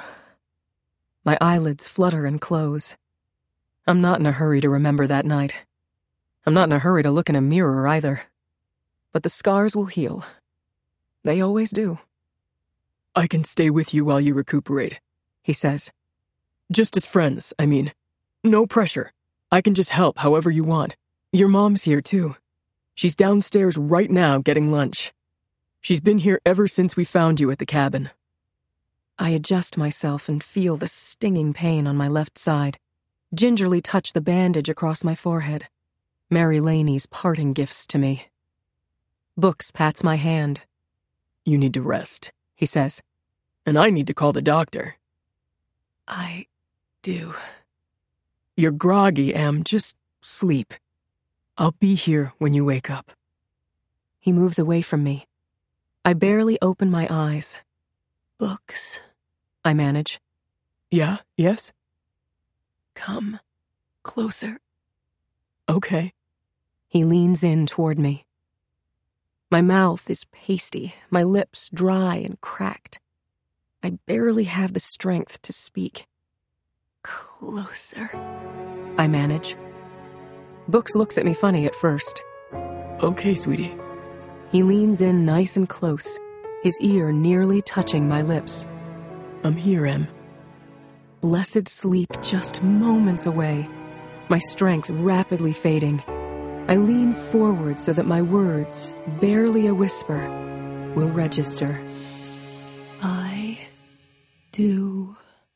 My eyelids flutter and close. I'm not in a hurry to remember that night. I'm not in a hurry to look in a mirror either. But the scars will heal. They always do. I can stay with you while you recuperate, he says. Just as friends, I mean. No pressure. I can just help however you want. Your mom's here, too. She's downstairs right now getting lunch. She's been here ever since we found you at the cabin. I adjust myself and feel the stinging pain on my left side, gingerly touch the bandage across my forehead. Mary Laney's parting gifts to me. Books pats my hand. You need to rest, he says. And I need to call the doctor. I do. You're groggy, Em. Just sleep. I'll be here when you wake up. He moves away from me. I barely open my eyes. Books, I manage. Yeah, yes? Come closer. Okay. He leans in toward me. My mouth is pasty, my lips dry and cracked. I barely have the strength to speak. Closer, I manage. Books looks at me funny at first. Okay, sweetie. He leans in nice and close, his ear nearly touching my lips. I'm here, Em. Blessed sleep just moments away, my strength rapidly fading. I lean forward so that my words, barely a whisper, will register. I do.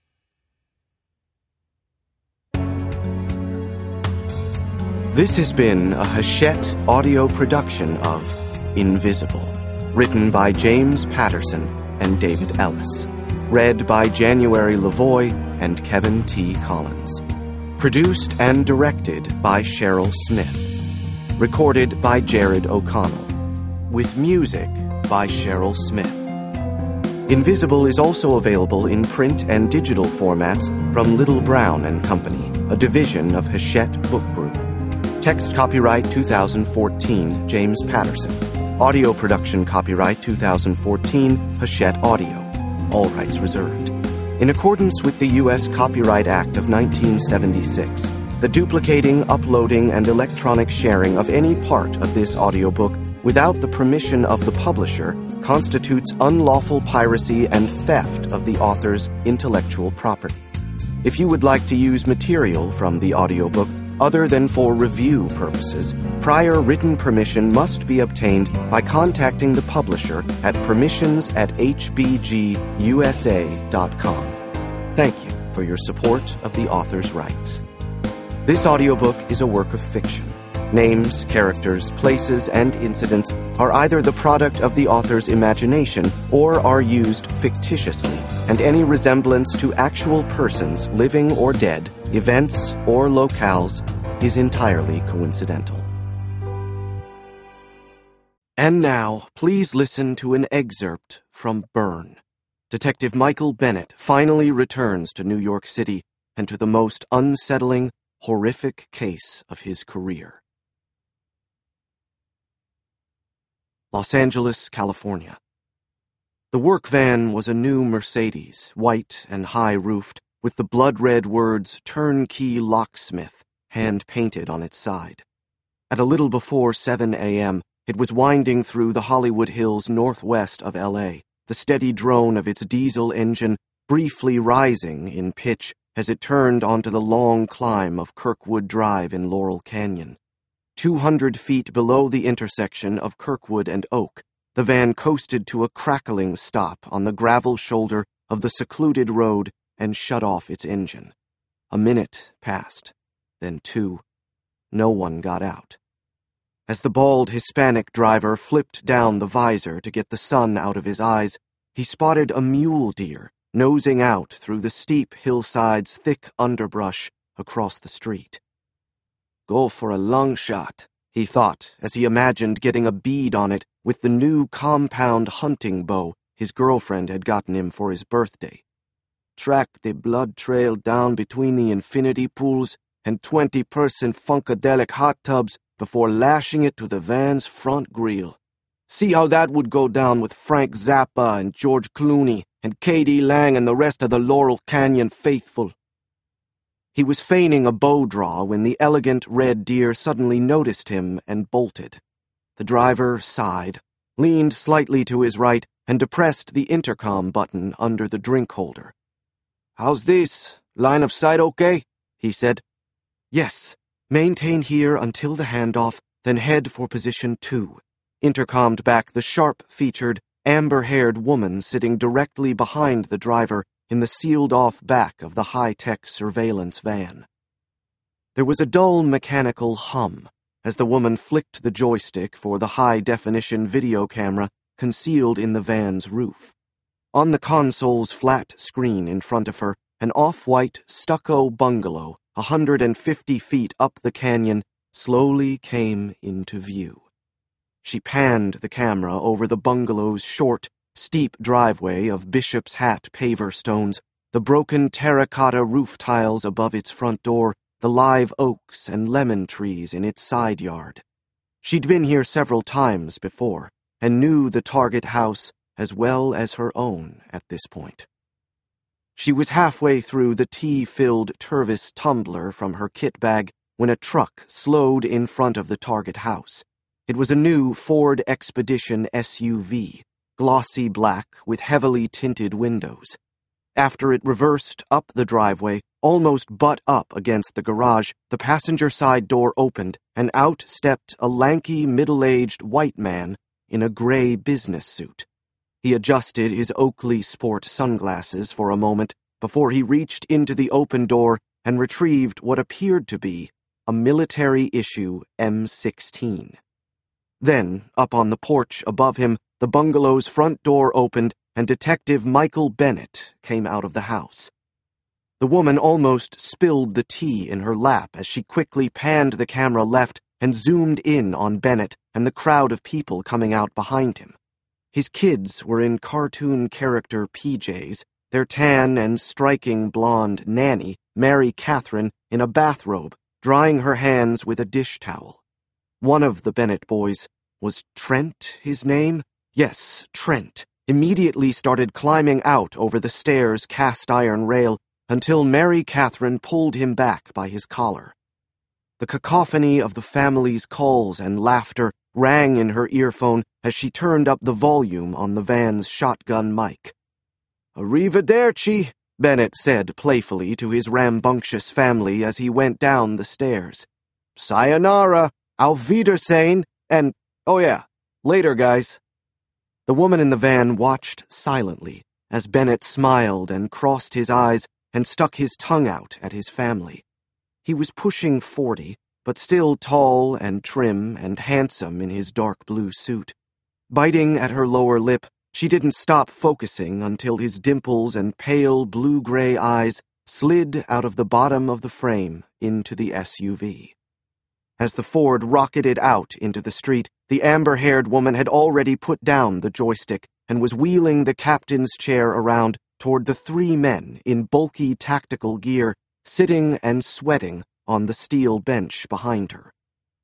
This has been a Hachette audio production of Invisible, written by James Patterson and David Ellis. Read by January Lavoie and Kevin T. Collins. Produced and directed by Cheryl Smith. Recorded by Jared O'Connell. With music by Cheryl Smith. Invisible is also available in print and digital formats from Little Brown and Company, a division of Hachette Book Group. Text copyright 2014, James Patterson. Audio production copyright 2014, Hachette Audio. All rights reserved. In accordance with the U.S. Copyright Act of 1976, the duplicating, uploading, and electronic sharing of any part of this audiobook without the permission of the publisher constitutes unlawful piracy and theft of the author's intellectual property. If you would like to use material from the audiobook other than for review purposes, prior written permission must be obtained by contacting the publisher at permissions@hbgusa.com. Thank you for your support of the author's rights. This audiobook is a work of fiction. Names, characters, places, and incidents are either the product of the author's imagination or are used fictitiously, and any resemblance to actual persons, living or dead, events or locales, is entirely coincidental. And now, please listen to an excerpt from Burn. Detective Michael Bennett finally returns to New York City and to the most unsettling, horrific case of his career. Los Angeles, California. The work van was a new Mercedes, white and high-roofed, with the blood-red words Turnkey Locksmith hand-painted on its side. At a little before 7 a.m., it was winding through the Hollywood Hills northwest of L.A., the steady drone of its diesel engine briefly rising in pitch as it turned onto the long climb of Kirkwood Drive in Laurel Canyon. 200 feet below the intersection of Kirkwood and Oak, the van coasted to a crackling stop on the gravel shoulder of the secluded road and shut off its engine. A minute passed, then 2. No one got out. As the bald Hispanic driver flipped down the visor to get the sun out of his eyes, he spotted a mule deer nosing out through the steep hillside's thick underbrush across the street. Go for a long shot, he thought, as he imagined getting a bead on it with the new compound hunting bow his girlfriend had gotten him for his birthday. Track the blood trail down between the infinity pools and 20-person Funkadelic hot tubs before lashing it to the van's front grille. See how that would go down with Frank Zappa and George Clooney and K.D. Lang and the rest of the Laurel Canyon faithful. He was feigning a bow draw when the elegant red deer suddenly noticed him and bolted. The driver sighed, leaned slightly to his right, and depressed the intercom button under the drink holder. "How's this? Line of sight okay?" he said. "Yes. Maintain here until the handoff, then head for position 2, intercommed back the sharp-featured, amber-haired woman sitting directly behind the driver in the sealed-off back of the high-tech surveillance van. There was a dull mechanical hum as the woman flicked the joystick for the high-definition video camera concealed in the van's roof. On the console's flat screen in front of her, an off-white stucco bungalow 150 feet up the canyon slowly came into view. She panned the camera over the bungalow's short, steep driveway of Bishop's Hat paver stones, the broken terracotta roof tiles above its front door, the live oaks and lemon trees in its side yard. She'd been here several times before, and knew the target house as well as her own at this point. She was halfway through the tea-filled Tervis tumbler from her kit bag when a truck slowed in front of the target house. It was a new Ford Expedition SUV, glossy black with heavily tinted windows. After it reversed up the driveway, almost butt up against the garage, the passenger side door opened, and out stepped a lanky, middle-aged white man in a gray business suit. He adjusted his Oakley Sport sunglasses for a moment before he reached into the open door and retrieved what appeared to be a military-issue M16. Then, up on the porch above him, the bungalow's front door opened and Detective Michael Bennett came out of the house. The woman almost spilled the tea in her lap as she quickly panned the camera left and zoomed in on Bennett and the crowd of people coming out behind him. His kids were in cartoon character PJs, their tan and striking blonde nanny, Mary Catherine, in a bathrobe, drying her hands with a dish towel. One of the Bennett boys, was Trent his name? Yes, Trent, immediately started climbing out over the stairs' cast-iron rail until Mary Catherine pulled him back by his collar. The cacophony of the family's calls and laughter rang in her earphone as she turned up the volume on the van's shotgun mic. "Arrivederci," Bennett said playfully to his rambunctious family as he went down the stairs. "Sayonara, auf Wiedersehen, and, oh yeah, later, guys." The woman in the van watched silently as Bennett smiled and crossed his eyes and stuck his tongue out at his family. He was pushing 40, but still tall and trim and handsome in his dark blue suit. Biting at her lower lip, she didn't stop focusing until his dimples and pale blue-gray eyes slid out of the bottom of the frame into the SUV. As the Ford rocketed out into the street, the amber-haired woman had already put down the joystick and was wheeling the captain's chair around toward the 3 men in bulky tactical gear sitting and sweating on the steel bench behind her.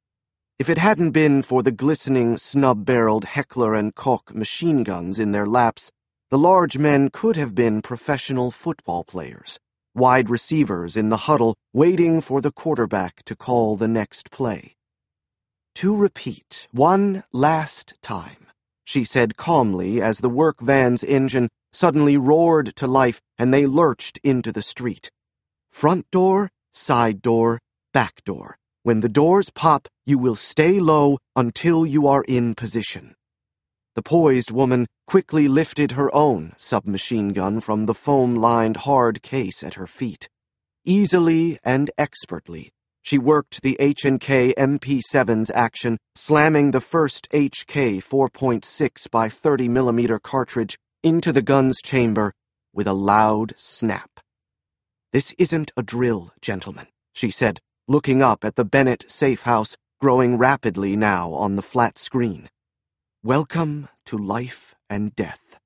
If it hadn't been for the glistening, snub-barreled Heckler & Koch machine guns in their laps, the large men could have been professional football players, wide receivers in the huddle waiting for the quarterback to call the next play. "To repeat, one last time," she said calmly as the work van's engine suddenly roared to life and they lurched into the street. "Front door, side door, back door. When the doors pop, you will stay low until you are in position." The poised woman quickly lifted her own submachine gun from the foam-lined hard case at her feet. Easily and expertly, she worked the H&K MP7's action, slamming the first HK 4.6 by 30mm cartridge into the gun's chamber with a loud snap. "This isn't a drill, gentlemen," she said, looking up at the Bennett safe house growing rapidly now on the flat screen. "Welcome to life and death."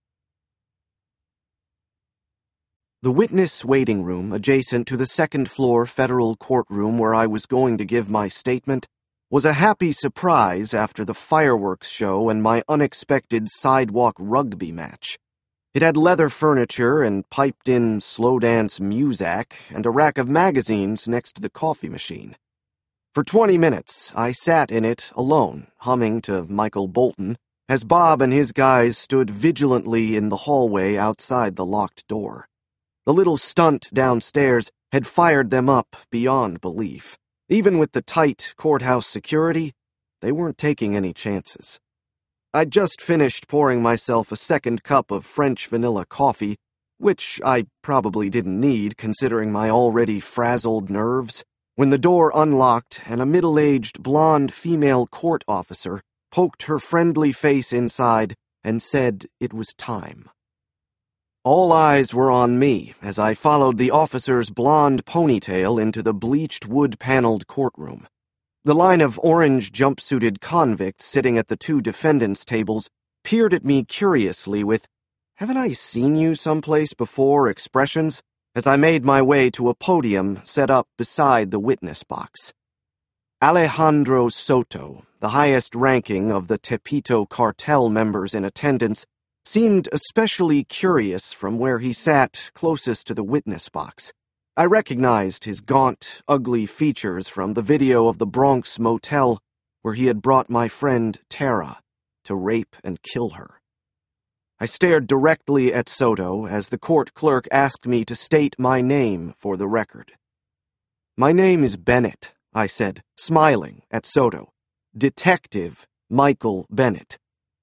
The witness waiting room adjacent to the second-floor federal courtroom where I was going to give my statement was a happy surprise after the fireworks show and my unexpected sidewalk rugby match. It had leather furniture and piped-in slow-dance muzak and a rack of magazines next to the coffee machine. For 20 minutes, I sat in it alone, humming to Michael Bolton, as Bob and his guys stood vigilantly in the hallway outside the locked door. The little stunt downstairs had fired them up beyond belief. Even with the tight courthouse security, they weren't taking any chances. I'd just finished pouring myself a second cup of French vanilla coffee, which I probably didn't need considering my already frazzled nerves, when the door unlocked and a middle-aged blonde female court officer poked her friendly face inside and said it was time. All eyes were on me as I followed the officer's blonde ponytail into the bleached wood-paneled courtroom. The line of orange jumpsuited convicts sitting at the two defendants' tables peered at me curiously with, "Haven't I seen you someplace before?" expressions as I made my way to a podium set up beside the witness box. Alejandro Soto, the highest ranking of the Tepito cartel members in attendance, seemed especially curious from where he sat closest to the witness box. I recognized his gaunt, ugly features from the video of the Bronx motel where he had brought my friend Tara to rape and kill her. I stared directly at Soto as the court clerk asked me to state my name for the record. "My name is Bennett," I said, smiling at Soto. "Detective Michael Bennett."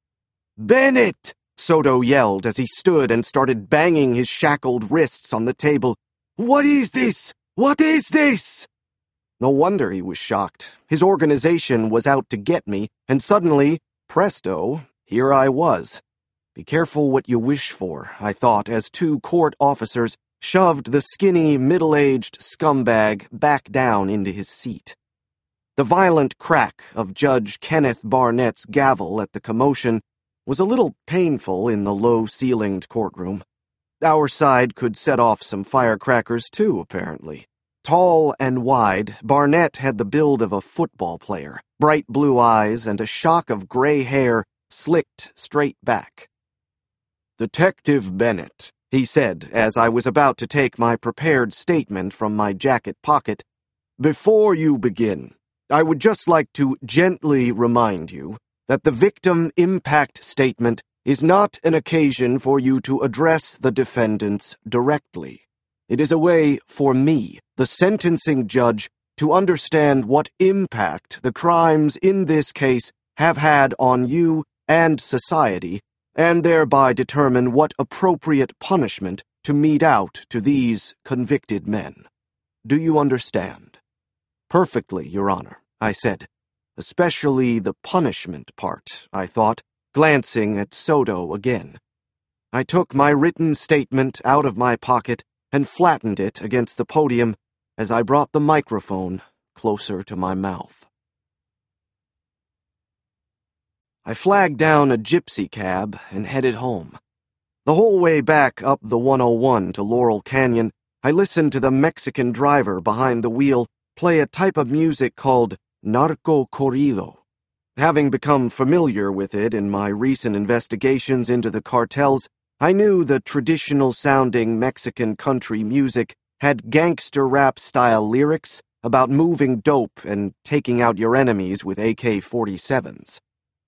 "Bennett!" Soto yelled as he stood and started banging his shackled wrists on the table. "What is this? What is this?" No wonder he was shocked. His organization was out to get me, and suddenly, presto, here I was. Be careful what you wish for, I thought, as two court officers shoved the skinny, middle-aged scumbag back down into his seat. The violent crack of Judge Kenneth Barnett's gavel at the commotion was a little painful in the low-ceilinged courtroom. Our side could set off some firecrackers too, apparently. Tall and wide, Barnett had the build of a football player, bright blue eyes and a shock of gray hair slicked straight back. "Detective Bennett," he said as I was about to take my prepared statement from my jacket pocket, "before you begin, I would just like to gently remind you that the victim impact statement is not an occasion for you to address the defendants directly. It is a way for me, the sentencing judge, to understand what impact the crimes in this case have had on you and society, and thereby determine what appropriate punishment to mete out to these convicted men. Do you understand?" "Perfectly, Your Honor," I said. Especially the punishment part, I thought, glancing at Soto again. I took my written statement out of my pocket and flattened it against the podium as I brought the microphone closer to my mouth. I flagged down a gypsy cab and headed home. The whole way back up the 101 to Laurel Canyon, I listened to the Mexican driver behind the wheel play a type of music called narco corrido. Having become familiar with it in my recent investigations into the cartels, I knew the traditional-sounding Mexican country music had gangster rap-style lyrics about moving dope and taking out your enemies with AK-47s.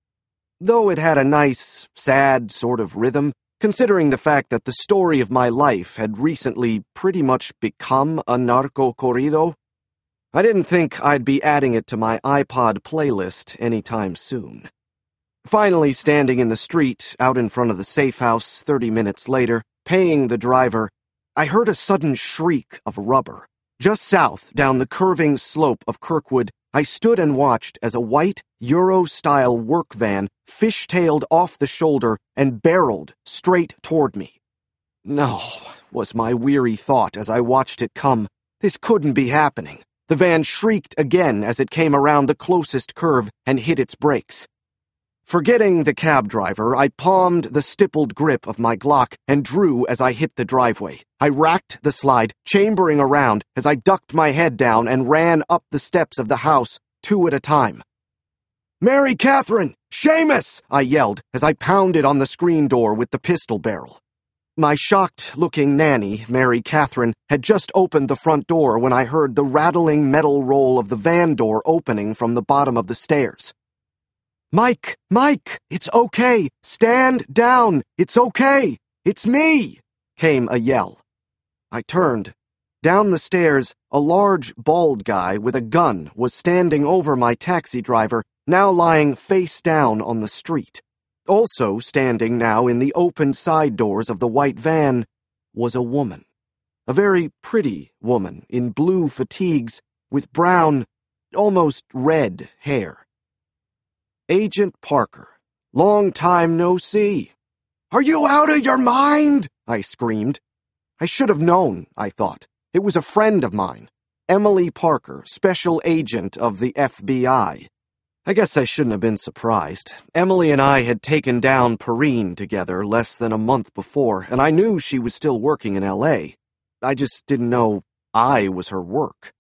Though it had a nice, sad sort of rhythm, considering the fact that the story of my life had recently pretty much become a narco corrido, I didn't think I'd be adding it to my iPod playlist anytime soon. Finally standing in the street, out in front of the safe house 30 minutes later, paying the driver, I heard a sudden shriek of rubber. Just south, down the curving slope of Kirkwood, I stood and watched as a white, Euro-style work van fish-tailed off the shoulder and barreled straight toward me. No, was my weary thought as I watched it come. This couldn't be happening. The van shrieked again as it came around the closest curve and hit its brakes. Forgetting the cab driver, I palmed the stippled grip of my Glock and drew as I hit the driveway. I racked the slide, chambering around as I ducked my head down and ran up the steps of the house, 2 at a time. "Mary Catherine! Seamus!" I yelled as I pounded on the screen door with the pistol barrel. My shocked-looking nanny, Mary Catherine, had just opened the front door when I heard the rattling metal roll of the van door opening from the bottom of the stairs. "Mike! Mike! It's okay! Stand down! It's okay! It's me!" came a yell. I turned. Down the stairs, a large, bald guy with a gun was standing over my taxi driver, now lying face down on the street. Also standing now in the open side doors of the white van was a woman. A very pretty woman in blue fatigues with brown, almost red hair. "Agent Parker, long time no see." "Are you out of your mind?" I screamed. I should have known, I thought. It was a friend of mine, Emily Parker, special agent of the FBI. I guess I shouldn't have been surprised. Emily and I had taken down Perrine together less than a month before, and I knew she was still working in L.A. I just didn't know I was her work.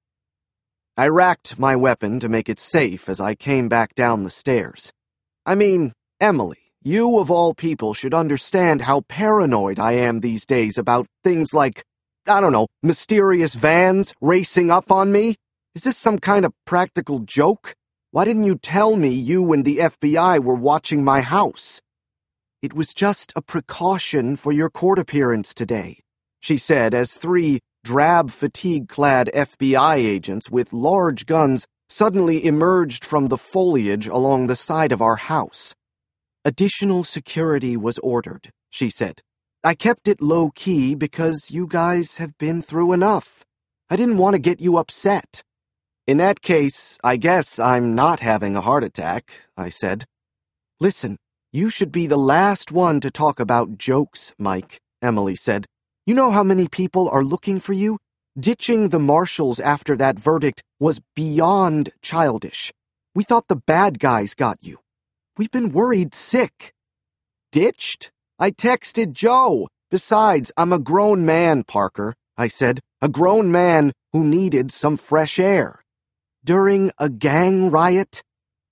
I racked my weapon to make it safe as I came back down the stairs. I mean, Emily, you of all people should understand how paranoid I am these days about things like, I don't know, mysterious vans racing up on me. Is this some kind of practical joke? Why didn't you tell me you and the FBI were watching my house? "It was just a precaution for your court appearance today," she said as three drab fatigue-clad FBI agents with large guns suddenly emerged from the foliage along the side of our house. "Additional security was ordered," she said. "I kept it low-key because you guys have been through enough. I didn't want to get you upset." "In that case, I guess I'm not having a heart attack," I said. "Listen, you should be the last one to talk about jokes, Mike," Emily said. "You know how many people are looking for you? Ditching the marshals after that verdict was beyond childish. We thought the bad guys got you. We've been worried sick." "Ditched? I texted Joe. Besides, I'm a grown man, Parker," I said. "A grown man who needed some fresh air." "During a gang riot?"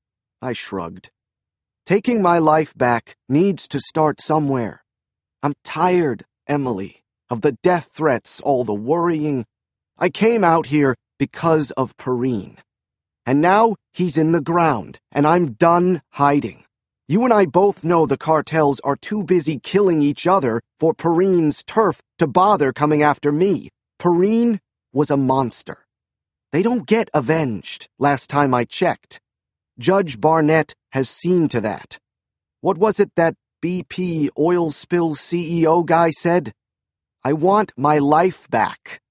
I shrugged. Taking my life back needs to start somewhere. I'm tired, Emily, of the death threats, all the worrying. I came out here because of Perrine. And now he's in the ground, and I'm done hiding. You and I both know the cartels are too busy killing each other for Perrine's turf to bother coming after me. Perrine was a monster. They don't get avenged, last time I checked. Judge Barnett has seen to that. What was it that BP oil spill CEO guy said? "I want my life back."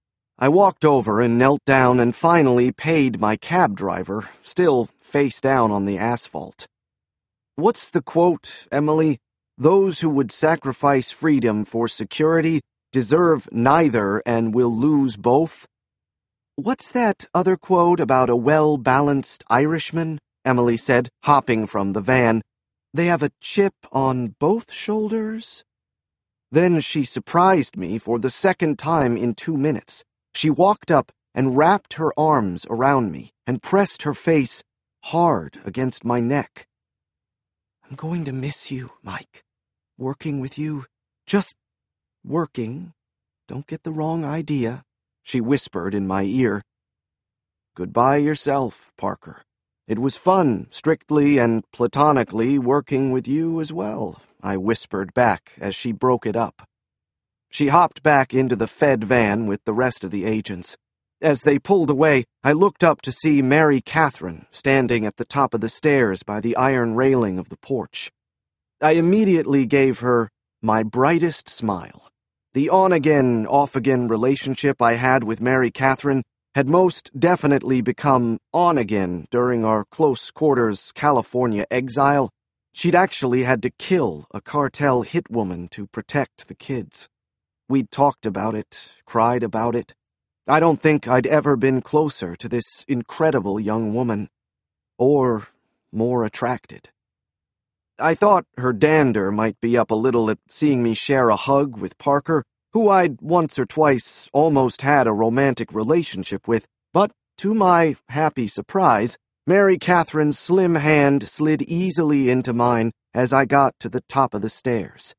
I walked over and knelt down and finally paid my cab driver, still face down on the asphalt. "What's the quote, Emily? Those who would sacrifice freedom for security deserve neither and will lose both." "What's that other quote about a well-balanced Irishman?" Emily said, hopping from the van. "They have a chip on both shoulders?" Then she surprised me for the second time in 2 minutes. She walked up and wrapped her arms around me and pressed her face hard against my neck. "I'm going to miss you, Mike. Working with you. Just working. Don't get the wrong idea," she whispered in my ear. "Goodbye yourself, Parker. It was fun, strictly and platonically, working with you as well," I whispered back as she broke it up. She hopped back into the Fed van with the rest of the agents. As they pulled away, I looked up to see Mary Catherine standing at the top of the stairs by the iron railing of the porch. I immediately gave her my brightest smile. The on-again, off-again relationship I had with Mary Catherine had most definitely become on-again during our close-quarters California exile. She'd actually had to kill a cartel hitwoman to protect the kids. We'd talked about it, cried about it. I don't think I'd ever been closer to this incredible young woman, or more attracted. I thought her dander might be up a little at seeing me share a hug with Parker, who I'd once or twice almost had a romantic relationship with, but to my happy surprise, Mary Catherine's slim hand slid easily into mine as I got to the top of the stairs.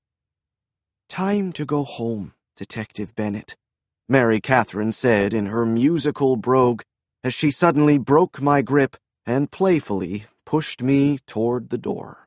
"Time to go home, Detective Bennett," Mary Catherine said in her musical brogue as she suddenly broke my grip and playfully pushed me toward the door.